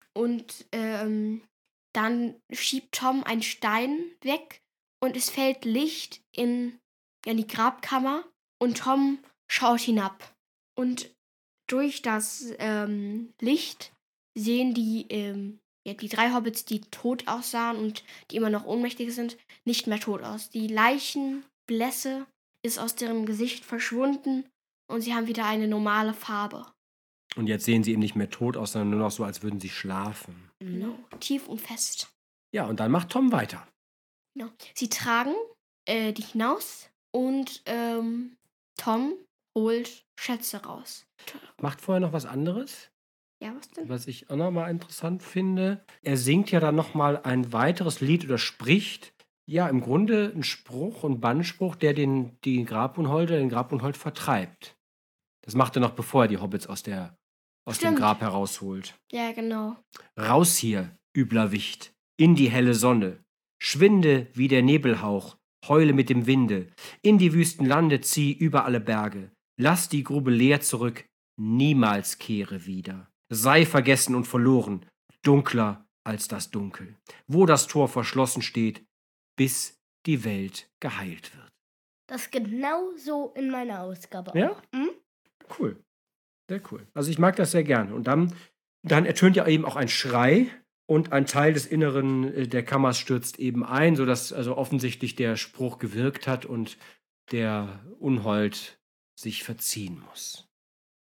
Und ähm, dann schiebt Tom einen Stein weg und es fällt Licht in, in die Grabkammer und Tom schaut hinab. Und durch das ähm, Licht sehen die, ähm, ja, die drei Hobbits, die tot aussahen und die immer noch ohnmächtig sind, nicht mehr tot aus. Die Leichenblässe ist aus deren Gesicht verschwunden und sie haben wieder eine normale Farbe. Und jetzt sehen sie eben nicht mehr tot aus, sondern nur noch so, als würden sie schlafen. Genau. Tief und fest. Ja, und dann macht Tom weiter. Genau. Sie tragen äh, die hinaus und ähm, Tom holt Schätze raus. Macht vorher noch was anderes, Ja, was denn? was ich auch nochmal interessant finde. Er singt ja dann nochmal ein weiteres Lied oder spricht, ja, im Grunde einen Spruch, einen Bannspruch, der den, die Grabunholde, den Grabunhold vertreibt. Das macht er noch, bevor er die Hobbits aus, der, aus dem Stimmt. Grab herausholt. Ja, genau. Raus hier, übler Wicht, in die helle Sonne. Schwinde wie der Nebelhauch, heule mit dem Winde. In die wüsten Lande zieh über alle Berge. Lass die Grube leer zurück, niemals kehre wieder. Sei vergessen und verloren, dunkler als das Dunkel. Wo das Tor verschlossen steht, bis die Welt geheilt wird. Das ist genau so in meiner Ausgabe Ja? auch. Mhm. Cool. Sehr cool. Also ich mag das sehr gerne. Und dann, dann ertönt ja eben auch ein Schrei und ein Teil des Inneren äh, der Kammers stürzt eben ein, sodass also offensichtlich der Spruch gewirkt hat und der Unhold sich verziehen muss.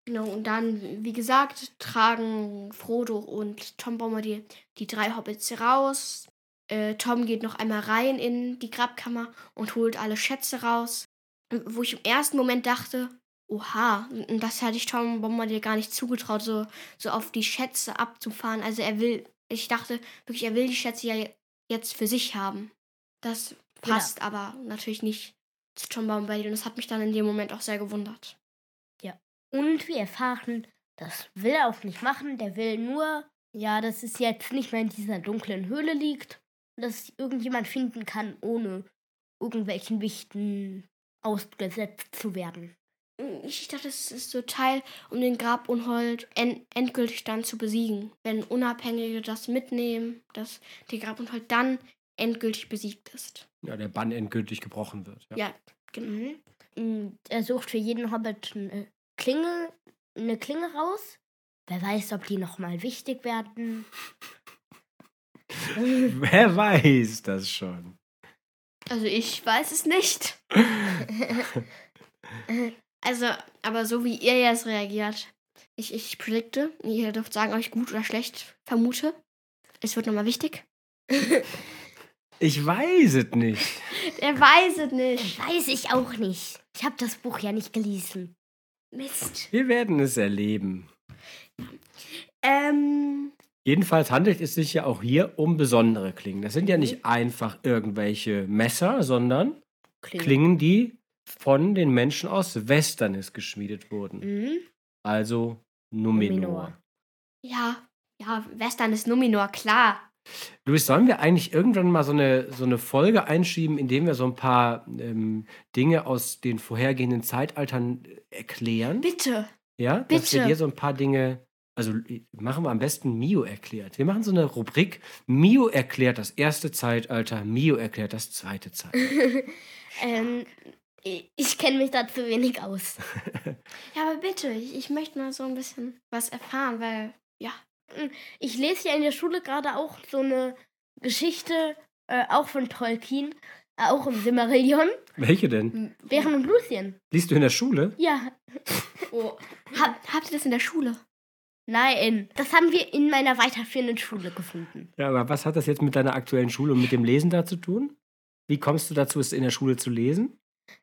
Genau, und dann, wie gesagt, tragen Frodo und Tom Bombadil die drei Hobbits raus. Äh, Tom geht noch einmal rein in die Grabkammer und holt alle Schätze raus. Wo ich im ersten Moment dachte, oha, das hätte ich Tom Bombadil gar nicht zugetraut, so, so auf die Schätze abzufahren. Also er will, ich dachte wirklich, er will die Schätze ja jetzt für sich haben. Das passt ja. aber natürlich nicht zu Tom Bombadil und das hat mich dann in dem Moment auch sehr gewundert. Ja, und wir erfahren, das will er auch nicht machen, der will nur, ja, dass es jetzt nicht mehr in dieser dunklen Höhle liegt, dass irgendjemand finden kann, ohne irgendwelchen Wichten ausgesetzt zu werden. Ich dachte, es ist so Teil, um den Grabunhold en- endgültig dann zu besiegen. Wenn Unabhängige das mitnehmen, dass der Grabunhold dann endgültig besiegt ist. Ja, der Bann endgültig gebrochen wird. Ja, ja genau. Mhm. Er sucht für jeden Hobbit eine Klinge, eine Klinge raus. Wer weiß, ob die nochmal wichtig werden. Wer weiß das schon? Also ich weiß es nicht. Also, aber so wie ihr jetzt reagiert, ich, ich predikte, ihr dürft sagen, ob ich gut oder schlecht vermute. Es wird nochmal wichtig. Ich weiß es nicht. Er weiß es nicht. Weiß ich auch nicht. Ich habe das Buch ja nicht gelesen. Mist. Wir werden es erleben. Ähm... Jedenfalls handelt es sich ja auch hier um besondere Klingen. Das sind ja nicht einfach irgendwelche Messer, sondern Klingen, Klingen die von den Menschen aus Westerness geschmiedet wurden. Mhm. Also Numenor. Numenor. Ja, ja, Westerness Numenor, klar. Luis, sollen wir eigentlich irgendwann mal so eine, so eine Folge einschieben, in der wir so ein paar ähm, Dinge aus den vorhergehenden Zeitaltern erklären? Bitte. Ja, Bitte. Dass wir dir so ein paar Dinge... Also machen wir am besten Mio erklärt. Wir machen so eine Rubrik, Mio erklärt das erste Zeitalter, Mio erklärt das zweite Zeitalter. ähm, ich, ich kenne mich da zu wenig aus. Ja, aber bitte, ich, ich möchte mal so ein bisschen was erfahren, weil, ja. Ich lese ja in der Schule gerade auch so eine Geschichte, äh, auch von Tolkien, äh, auch im Silmarillion. Welche denn? Bären und Lúthien. Liest du in der Schule? Ja. Oh. Ha, habt ihr das in der Schule? Nein, das haben wir in meiner weiterführenden Schule gefunden. Ja, aber was hat das jetzt mit deiner aktuellen Schule und mit dem Lesen da zu tun? Wie kommst du dazu, es in der Schule zu lesen?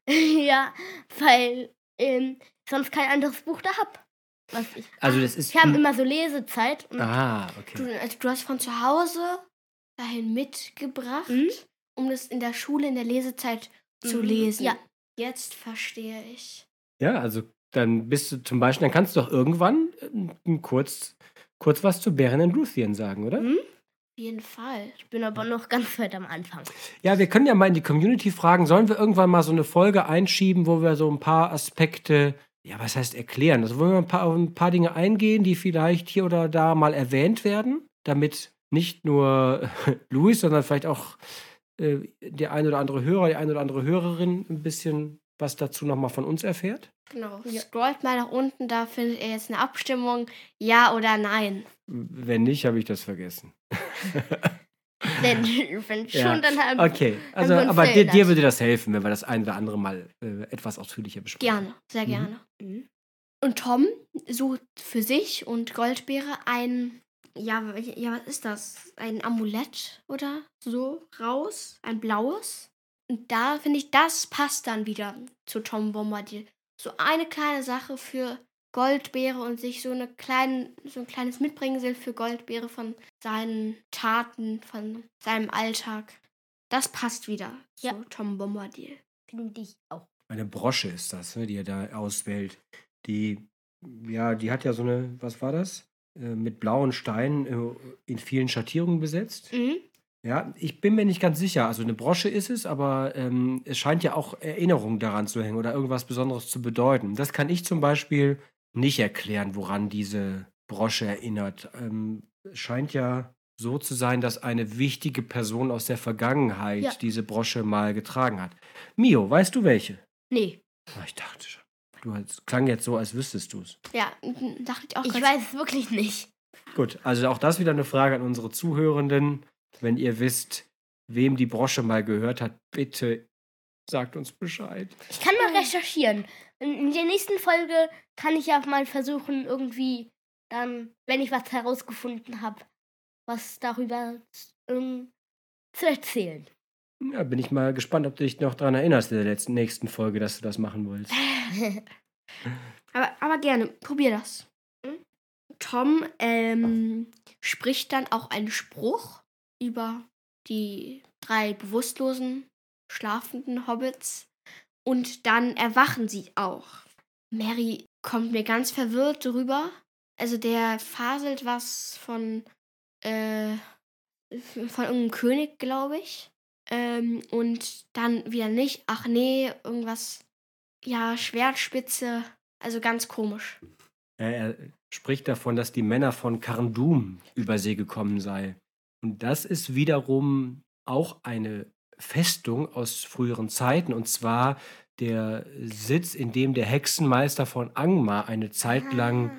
Ja, weil ähm, sonst kein anderes Buch da hab. Was ich, also das ist... Wir haben immer so Lesezeit. Und ah, okay. Du, also du hast von zu Hause dahin mitgebracht, mhm. um das in der Schule, in der Lesezeit mhm. zu lesen. Ja. Jetzt verstehe ich. Ja, also dann bist du zum Beispiel, dann kannst du doch irgendwann äh, kurz, kurz was zu Beren und Lúthien sagen, oder? Mhm. Auf jeden Fall. Ich bin aber noch ganz weit am Anfang. Ja, wir können ja mal in die Community fragen, sollen wir irgendwann mal so eine Folge einschieben, wo wir so ein paar Aspekte, ja, was heißt erklären? Also wollen wir ein paar, auf ein paar Dinge eingehen, die vielleicht hier oder da mal erwähnt werden, damit nicht nur Luis, sondern vielleicht auch äh, der ein oder andere Hörer, die ein oder andere Hörerin ein bisschen was dazu nochmal von uns erfährt? Genau. Ja. Scrollt mal nach unten, da findet ihr jetzt eine Abstimmung, ja oder nein. Wenn nicht, habe ich das vergessen. Wenn, wenn schon, ja. dann haben Okay, also, haben wir aber uns dir, dir erinnert. würde das helfen, wenn wir das ein oder andere Mal äh, etwas ausführlicher besprechen. Gerne, sehr Mhm. gerne. Und Tom sucht für sich und Goldbeere ein, ja, ja, was ist das? Ein Amulett oder so raus, ein blaues. Und da finde ich, das passt dann wieder zu Tom Bombadil. So eine kleine Sache für Goldbeere und sich so, eine kleine, so ein kleines Mitbringsel für Goldbeere von seinen Taten, von seinem Alltag. Das passt wieder Ja. zu Tom Bombadil. Finde ich auch. Eine Brosche ist das, ne, die er da auswählt. Die, ja, die hat ja so eine, was war das? Äh, mit blauen Steinen äh, in vielen Schattierungen besetzt. Mhm. Ja, ich bin mir nicht ganz sicher. Also eine Brosche ist es, aber ähm, es scheint ja auch Erinnerungen daran zu hängen oder irgendwas Besonderes zu bedeuten. Das kann ich zum Beispiel nicht erklären, woran diese Brosche erinnert. Ähm, es scheint ja so zu sein, dass eine wichtige Person aus der Vergangenheit Ja. diese Brosche mal getragen hat. Mio, weißt du welche? Nee, Ah, ich dachte schon. Du es klang jetzt so, als wüsstest du es. Ja, dachte ich auch ich ganz- weiß es wirklich nicht. Gut, also auch das wieder eine Frage an unsere Zuhörenden. Wenn ihr wisst, wem die Brosche mal gehört hat, bitte sagt uns Bescheid. Ich kann mal recherchieren. In, in der nächsten Folge kann ich ja mal versuchen, irgendwie dann, wenn ich was herausgefunden habe, was darüber ähm, zu erzählen. Ja, bin ich mal gespannt, ob du dich noch daran erinnerst in der letzten, nächsten Folge, dass du das machen wolltest. Aber, aber gerne, probier das. Hm? Tom ähm, spricht dann auch einen Spruch über die drei bewusstlosen, schlafenden Hobbits. Und dann erwachen sie auch. Merry kommt mir ganz verwirrt rüber. Also der faselt was von, äh, von irgendeinem König, glaube ich. Ähm, und dann wieder nicht. Ach nee, irgendwas, ja, Schwertspitze. Also ganz komisch. Ja, er spricht davon, dass die Männer von Carndum über See gekommen sei. Und das ist wiederum auch eine Festung aus früheren Zeiten. Und zwar der Sitz, in dem der Hexenmeister von Angmar eine Zeit lang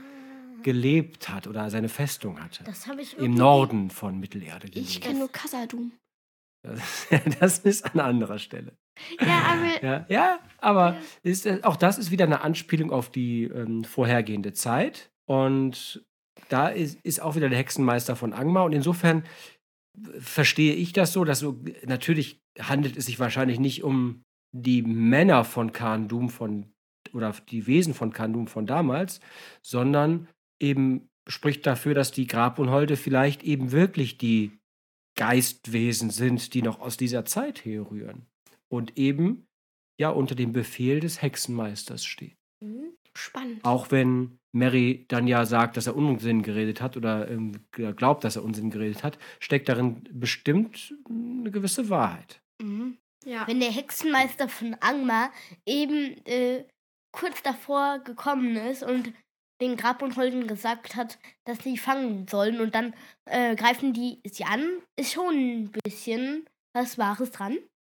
gelebt hat oder seine Festung hatte. Das habe ich Im irgendwie- Norden von Mittelerde Ich gelegen. kenne nur Khazad-dûm. Das, das ist an anderer Stelle. Ja, aber Ja, ja aber ist, äh, auch das ist wieder eine Anspielung auf die ähm, vorhergehende Zeit. Und da ist, ist auch wieder der Hexenmeister von Angmar. Und insofern äh, verstehe ich das so, dass so, natürlich handelt es sich wahrscheinlich nicht um die Männer von Carndum von oder die Wesen von Carndum von damals, sondern eben spricht dafür, dass die Grabunholde vielleicht eben wirklich die Geistwesen sind, die noch aus dieser Zeit herrühren und eben ja unter dem Befehl des Hexenmeisters stehen. Mhm. spannend. Auch wenn Merry dann ja sagt, dass er Unsinn geredet hat oder ähm, glaubt, dass er Unsinn geredet hat, steckt darin bestimmt eine gewisse Wahrheit. Mhm. Ja. Wenn der Hexenmeister von Angmar eben äh, kurz davor gekommen ist und den Grabunholden gesagt hat, dass sie fangen sollen und dann äh, greifen die sie an, ist schon ein bisschen was Wahres dran.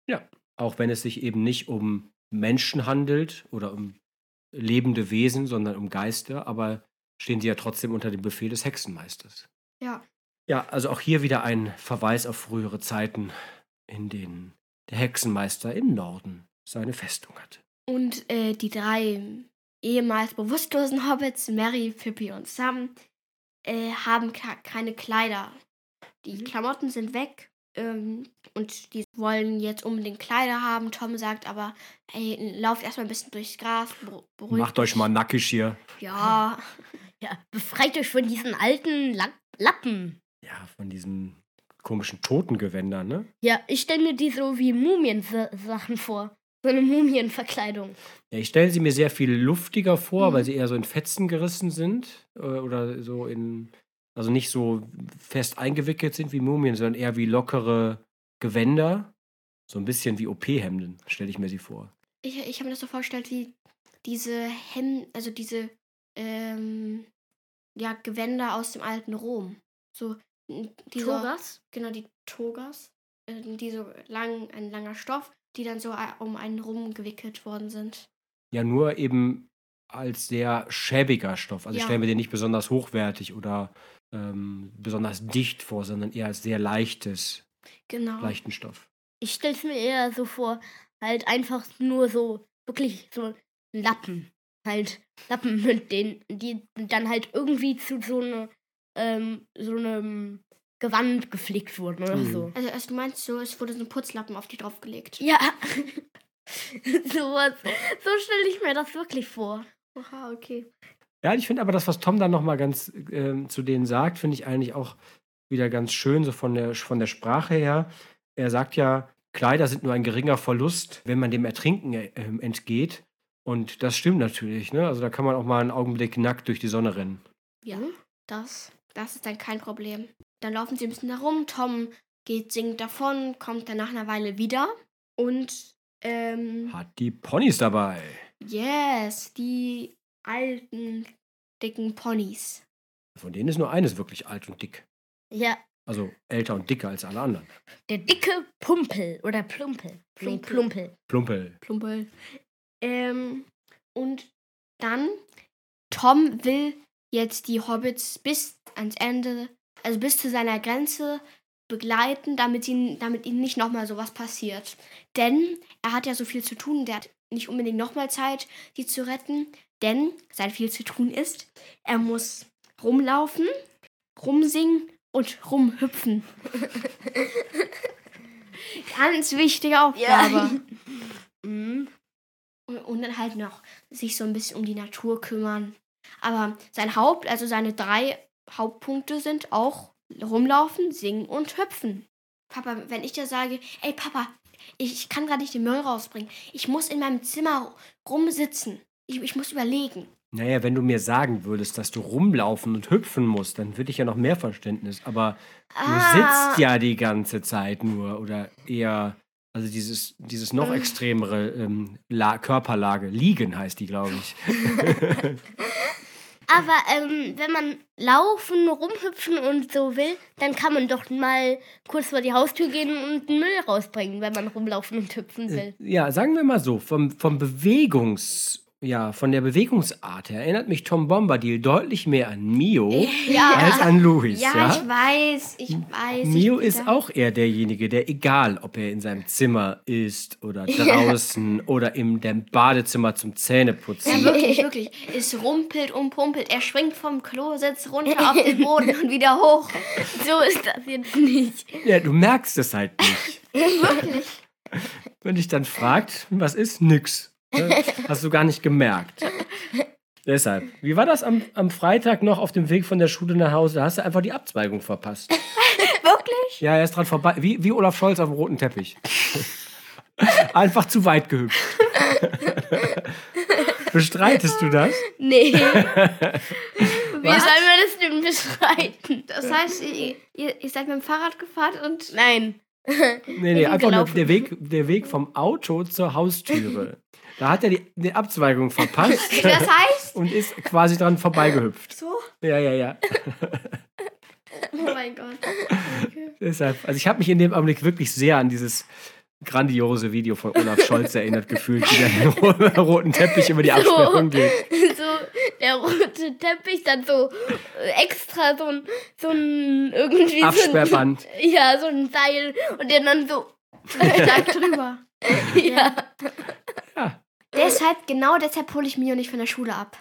Auch wenn es sich eben nicht um Menschen handelt oder um lebende Wesen, sondern um Geister, aber stehen sie ja trotzdem unter dem Befehl des Hexenmeisters. Ja. Ja, also auch hier wieder ein Verweis auf frühere Zeiten, in denen der Hexenmeister im Norden seine Festung hatte. Und äh, die drei ehemals bewusstlosen Hobbits, Merry, Pippi und Sam, äh, haben ka- keine Kleider. Die Mhm. Klamotten sind weg ähm, und die wollen jetzt unbedingt Kleider haben. Tom sagt aber, ey, lauft erstmal ein bisschen durchs Gras, beru- beruhigt Macht euch dich. mal nackig hier. Ja, Ja, befreit euch von diesen alten La Lappen. Ja, von diesen komischen Totengewändern, ne? Ja, ich stelle mir die so wie Mumien-Sachen vor. So eine Mumienverkleidung. Ja, ich stelle sie mir sehr viel luftiger vor, Mhm. weil sie eher so in Fetzen gerissen sind äh, oder so in, also nicht so fest eingewickelt sind wie Mumien, sondern eher wie lockere Gewänder. So ein bisschen wie O P-Hemden, stelle ich mir sie vor. ich, ich habe mir das so vorgestellt, wie diese Hemden, also diese ähm, ja, Gewänder aus dem alten Rom. So n- dieser, Togas? Genau, die Togas, äh, die so lang, ein langer Stoff, die dann so äh, um einen rum gewickelt worden sind. Ja, nur eben als sehr schäbiger Stoff. Also ich Ja. stelle mir den nicht besonders hochwertig oder ähm, besonders dicht vor, sondern eher als sehr leichtes, Genau. leichten Stoff. Ich stelle es mir eher so vor, halt einfach nur so, wirklich so Lappen. Halt Lappen, mit denen, die dann halt irgendwie zu so, eine, ähm, so einem Gewand geflickt wurden oder Mhm. so. Also, also du meinst so, es wurde so ein Putzlappen auf die draufgelegt. Ja, sowas. So stelle ich mir das wirklich vor. Aha, okay. Ja, ich finde aber das, was Tom dann nochmal ganz ähm, zu denen sagt, finde ich eigentlich auch wieder ganz schön, so von der, von der Sprache her. Er sagt ja, Kleider sind nur ein geringer Verlust, wenn man dem Ertrinken äh, ähm, entgeht. Und das stimmt natürlich, ne? Also da kann man auch mal einen Augenblick nackt durch die Sonne rennen. Ja, das, das ist dann kein Problem. Dann laufen sie ein bisschen herum, Tom geht singend davon, kommt dann nach einer Weile wieder und ähm, Hat die Ponys dabei. yes, die alten, dicken Ponys. Von denen ist nur eines wirklich alt und dick. Ja, Also älter und dicker als alle anderen. der dicke Pumpel oder Plumpel. Nee, Plumpel. Plumpel. Plumpel. Plumpel. Ähm, und dann, Tom will jetzt die Hobbits bis ans Ende, also bis zu seiner Grenze begleiten, damit, sie, damit ihnen nicht nochmal sowas passiert. Denn er hat ja so viel zu tun, der hat nicht unbedingt nochmal Zeit, sie zu retten, denn sein viel zu tun ist, er muss rumlaufen, rumsingen und rumhüpfen. Ganz wichtige Aufgabe. Mhm. Und, und dann halt noch sich so ein bisschen um die Natur kümmern. Aber sein Haupt, also seine drei Hauptpunkte sind auch rumlaufen, singen und hüpfen. Papa, wenn ich dir sage, ey Papa, ich, ich kann gerade nicht den Müll rausbringen. Ich muss in meinem Zimmer rumsitzen. Ich, ich muss überlegen. Naja, wenn du mir sagen würdest, dass du rumlaufen und hüpfen musst, dann würde ich ja noch mehr Verständnis. Aber Ah. du sitzt ja die ganze Zeit nur oder eher, also dieses, dieses noch extremere ähm, La- Körperlage, liegen heißt die, glaube ich. Aber ähm, wenn man laufen, rumhüpfen und so will, dann kann man doch mal kurz vor die Haustür gehen und den Müll rausbringen, wenn man rumlaufen und hüpfen will. Ja, sagen wir mal so, vom, vom Bewegungs, ja, von der Bewegungsart her erinnert mich Tom Bombadil deutlich mehr an Mio Ja. als an Louis. Ja, Ja, ich weiß, ich weiß. Mio ich ist bin da- auch eher derjenige, der, egal ob er in seinem Zimmer ist oder draußen oder im dem Badezimmer zum Ja, Zähneputzen. wirklich, wirklich. Es rumpelt und pumpelt. Er schwingt vom Klositz runter auf den Boden und wieder hoch. So ist das jetzt nicht. Ja, du merkst es halt nicht. Wirklich. Wenn dich dann fragt, was ist, nix. Ne? Hast du gar nicht gemerkt. Deshalb, wie war das am, am Freitag noch auf dem Weg von der Schule nach Hause? Da hast du einfach die Abzweigung verpasst. Wirklich? Ja, er ist dran vorbei. Wie, wie Olaf Scholz auf dem roten Teppich. Einfach zu weit gehüpft. Bestreitest du das? Nee. Wie Was? sollen wir das denn bestreiten? Das heißt, ihr, ihr, ihr seid mit dem Fahrrad gefahren und... Nein. Nee, nee, sind einfach nur gelaufen. der Weg, der Weg vom Auto zur Haustüre. Da hat er die, die Abzweigung verpasst Das heißt... und ist quasi dran vorbeigehüpft. So? Ja, ja, ja. Oh mein Gott. Okay. Deshalb, also ich habe mich in dem Augenblick wirklich sehr an dieses grandiose Video von Olaf Scholz erinnert gefühlt, wie der den ro- roten Teppich über die Absperrung geht. So, der rote Teppich, dann so äh, extra so ein, so ein irgendwie Absperrband. So ein, ja, so ein Seil und der dann so, Da drüber. ja. Ja, Deshalb, genau deshalb hole ich Mio nicht von der Schule ab.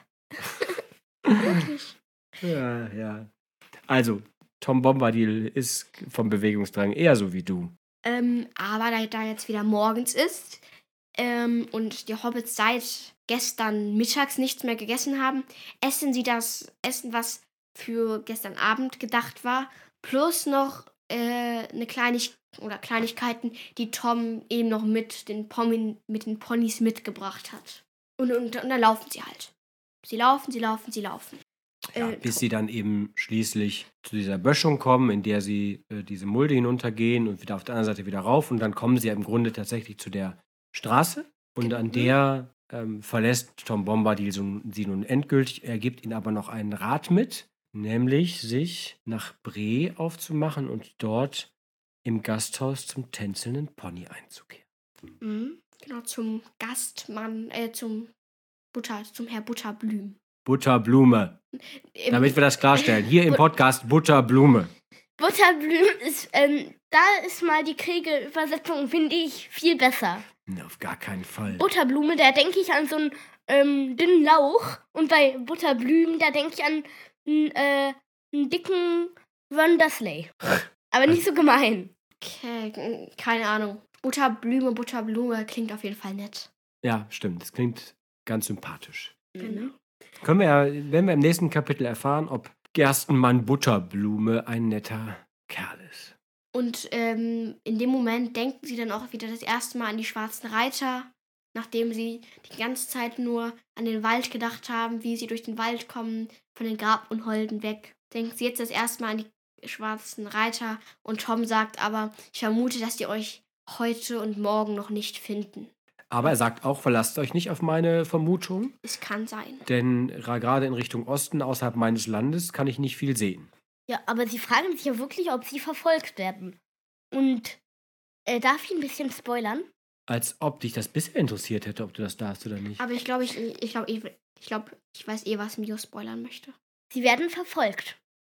ja, ja. Also, Tom Bombadil ist vom Bewegungsdrang eher so wie du. Ähm, aber da, da jetzt wieder morgens ist ähm, und die Hobbits seit gestern mittags nichts mehr gegessen haben, essen sie das Essen, was für gestern Abend gedacht war, plus noch äh, eine Kleinig oder Kleinigkeiten, die Tom eben noch mit den, Pommi mit den Ponys mitgebracht hat. Und, und, und dann laufen sie halt. Sie laufen, sie laufen, sie laufen. Ja, Äh, bis sie dann eben schließlich zu dieser Böschung kommen, in der sie äh, diese Mulde hinuntergehen und wieder auf der anderen Seite wieder rauf. Und dann kommen sie ja im Grunde tatsächlich zu der Straße. Und an der ähm, verlässt Tom Bombadil so, sie nun endgültig. Er gibt ihnen aber noch einen Rat mit, nämlich sich nach Bree aufzumachen und dort im Gasthaus zum tänzelnden Pony einzukehren. Mhm. Genau, zum Gastmann, äh, zum Butter, zum Herr Butterblüm. Butterblume, Im- damit wir das klarstellen. Hier im Podcast Butterblume. Butterblüm ist, ähm, da ist mal die Kriege-Übersetzung, finde ich, viel besser. Nee, auf gar keinen Fall. Butterblume, da denke ich an so einen ähm, dünnen Lauch. Und bei Butterblüm, da denke ich an einen, äh, einen dicken Ron Dursley. Aber nicht so gemein. Okay, keine Ahnung. Butterblume, Butterblume klingt auf jeden Fall nett. Ja, stimmt. Das klingt ganz sympathisch. Genau. Können wir ja, werden wir im nächsten Kapitel erfahren, ob Gerstenmann Butterblume ein netter Kerl ist. Und ähm, in dem Moment denken sie dann auch wieder das erste Mal an die schwarzen Reiter, nachdem sie die ganze Zeit nur an den Wald gedacht haben, wie sie durch den Wald kommen, von den Grabunholden weg. Denken sie jetzt das erste Mal an die schwarzen Reiter und Tom sagt aber, ich vermute, dass die euch heute und morgen noch nicht finden. Aber er sagt auch, verlasst euch nicht auf meine Vermutung, Es kann sein. denn ra- gerade in Richtung Osten, außerhalb meines Landes, kann ich nicht viel sehen. Ja, aber sie fragen sich ja wirklich, ob sie verfolgt werden. Und äh, darf ich ein bisschen spoilern? Als ob dich das bisher interessiert hätte, ob du das darfst oder nicht. Aber ich glaube, ich, ich, glaube, ich, ich, glaube, ich weiß eh, was Mio spoilern möchte. Sie werden verfolgt.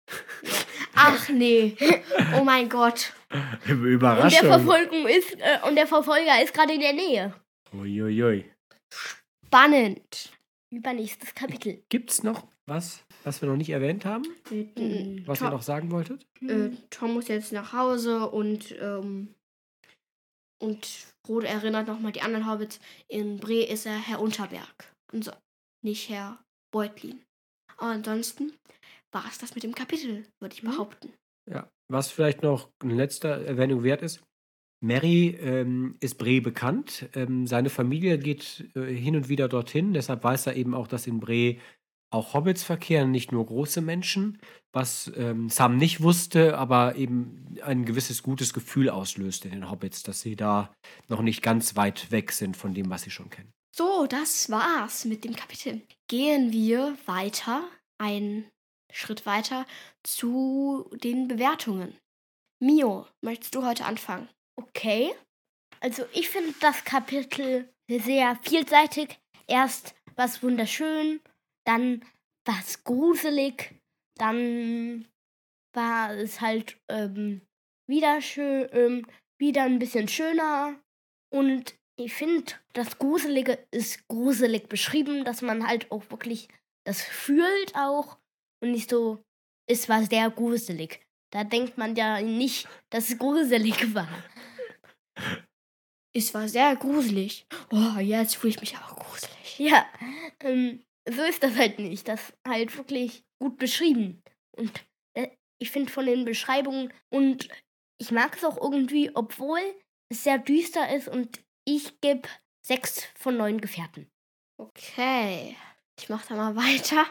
Ach nee. Oh mein Gott. Und der, Überraschung. Verfolgung ist, äh, und der Verfolger ist gerade in der Nähe. Uiuiui. Spannend. Übernächstes Kapitel. Gibt's noch was, was wir noch nicht erwähnt haben? Mhm. Was ihr noch sagen wolltet? Äh, Tom muss jetzt nach Hause und, ähm, und Frodo erinnert nochmal die anderen Hobbits. In Bre ist er Herr Unterberg. Und so, nicht Herr Beutlin. Aber ansonsten war es das mit dem Kapitel, würde ich behaupten. Ja. Was vielleicht noch eine letzte Erwähnung wert ist. Merry ähm, ist Bre bekannt. Ähm, seine Familie geht äh, hin und wieder dorthin. Deshalb weiß er eben auch, dass in Bre auch Hobbits verkehren, nicht nur große Menschen. Was ähm, Sam nicht wusste, aber eben ein gewisses gutes Gefühl auslöst in den Hobbits, dass sie da noch nicht ganz weit weg sind von dem, was sie schon kennen. So, das war's mit dem Kapitel. Gehen wir weiter, einen Schritt weiter, zu den Bewertungen. Mio, möchtest du heute anfangen? Okay. Also ich finde das Kapitel sehr vielseitig. Erst was wunderschön, dann was gruselig, dann war es halt ähm, wieder schön, ähm, wieder ein bisschen schöner. Und ich finde, das Gruselige ist gruselig beschrieben, dass man halt auch wirklich das fühlt auch und nicht so, es war sehr gruselig. Da denkt man ja nicht, dass es gruselig war. Es war sehr gruselig. Oh, jetzt fühle ich mich auch gruselig. Ja, ähm, so ist das halt nicht. Das ist halt wirklich gut beschrieben. Und äh, ich finde von den Beschreibungen, und ich mag es auch irgendwie, obwohl es sehr düster ist, und ich gebe sechs von neun Gefährten. Okay, ich mache da mal weiter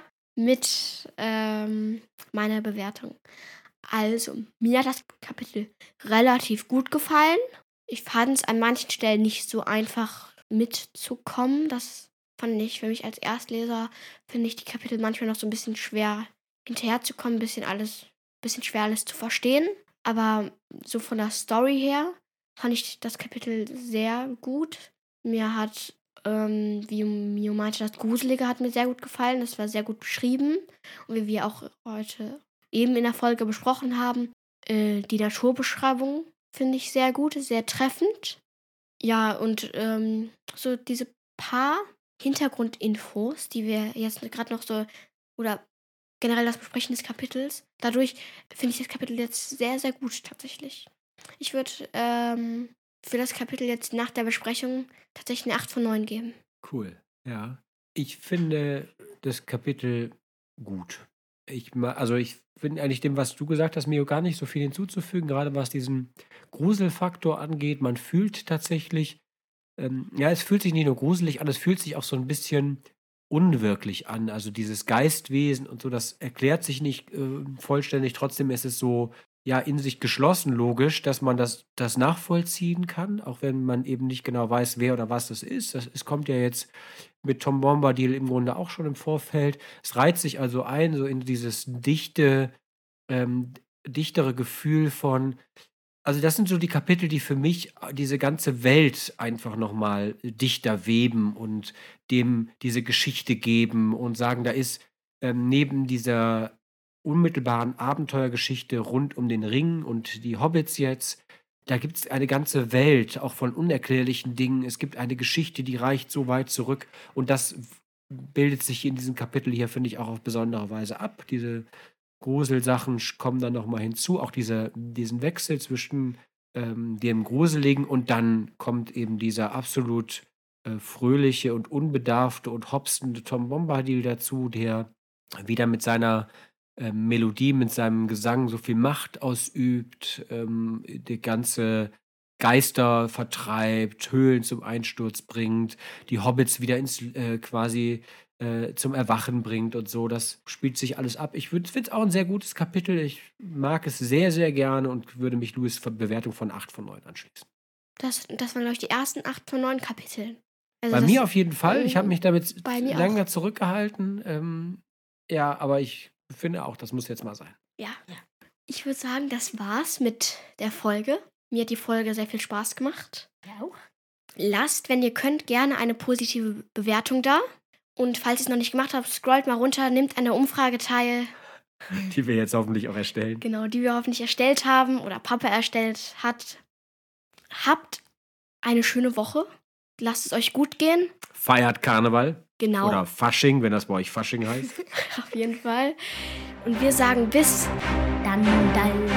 mit ähm, meiner Bewertung. Also, mir hat das Kapitel relativ gut gefallen. Ich fand es an manchen Stellen nicht so einfach mitzukommen. Das fand ich für mich als Erstleser, finde ich die Kapitel manchmal noch so ein bisschen schwer hinterherzukommen, ein bisschen alles, bisschen schwer alles zu verstehen. Aber so von der Story her fand ich das Kapitel sehr gut. Mir hat, ähm, wie Mio meinte, das Gruselige hat mir sehr gut gefallen. Das war sehr gut beschrieben. Und wie wir auch heute eben in der Folge besprochen haben, äh, die Naturbeschreibung finde ich sehr gut, sehr treffend. Ja, und ähm, so diese paar Hintergrundinfos, die wir jetzt gerade noch so, oder generell das Besprechen des Kapitels, dadurch finde ich das Kapitel jetzt sehr, sehr gut tatsächlich. Ich würde ähm, für das Kapitel jetzt nach der Besprechung tatsächlich eine acht von neun geben. Cool, ja. Ich finde das Kapitel gut. Ich, ma- also ich finde eigentlich dem, was du gesagt hast, Mio, gar nicht so viel hinzuzufügen, gerade was diesen Gruselfaktor angeht. Man fühlt tatsächlich, ähm, ja, es fühlt sich nicht nur gruselig an, es fühlt sich auch so ein bisschen unwirklich an. Also dieses Geistwesen und so, das erklärt sich nicht äh, vollständig. Trotzdem ist es so, ja, in sich geschlossen logisch, dass man das, das nachvollziehen kann, auch wenn man eben nicht genau weiß, wer oder was das ist. Das, es kommt ja jetzt mit Tom Bombadil im Grunde auch schon im Vorfeld. Es reiht sich also ein, so in dieses dichte, ähm, dichtere Gefühl von, also das sind so die Kapitel, die für mich diese ganze Welt einfach nochmal dichter weben und dem diese Geschichte geben und sagen, da ist ähm, neben dieser unmittelbaren Abenteuergeschichte rund um den Ring und die Hobbits jetzt, da gibt es eine ganze Welt, auch von unerklärlichen Dingen. Es gibt eine Geschichte, die reicht so weit zurück. Und das bildet sich in diesem Kapitel hier, finde ich, auch auf besondere Weise ab. Diese Gruselsachen sch- kommen dann nochmal hinzu. Auch diese, diesen Wechsel zwischen ähm, dem Gruseligen und dann kommt eben dieser absolut äh, fröhliche und unbedarfte und hopsende Tom Bombadil dazu, der wieder mit seiner ähm, Melodie, mit seinem Gesang so viel Macht ausübt, ähm, die ganze Geister vertreibt, Höhlen zum Einsturz bringt, die Hobbits wieder ins äh, quasi äh, zum Erwachen bringt und so. Das spielt sich alles ab. Ich finde es auch ein sehr gutes Kapitel. Ich mag es sehr, sehr gerne und würde mich Louis' Bewertung von acht von neun anschließen. Das, das waren, glaube ich, die ersten acht von neun Kapiteln. Also Bei das- mir auf jeden Fall. Ich habe mich damit Bei mir lange auch. zurückgehalten. Ähm, ja, aber ich finde auch, das muss jetzt mal sein. Ja. Ich würde sagen, das war's mit der Folge. Mir hat die Folge sehr viel Spaß gemacht. Ja, auch. Lasst, wenn ihr könnt, gerne eine positive Bewertung da. Und falls ihr es noch nicht gemacht habt, scrollt mal runter, nehmt an der Umfrage teil. Die wir jetzt hoffentlich auch erstellen. Genau, die wir hoffentlich erstellt haben oder Papa erstellt hat. Habt eine schöne Woche. Lasst es euch gut gehen. Feiert Karneval. Genau. Oder Fasching, wenn das bei euch Fasching heißt. Auf jeden Fall. Und wir sagen bis Dann, dann.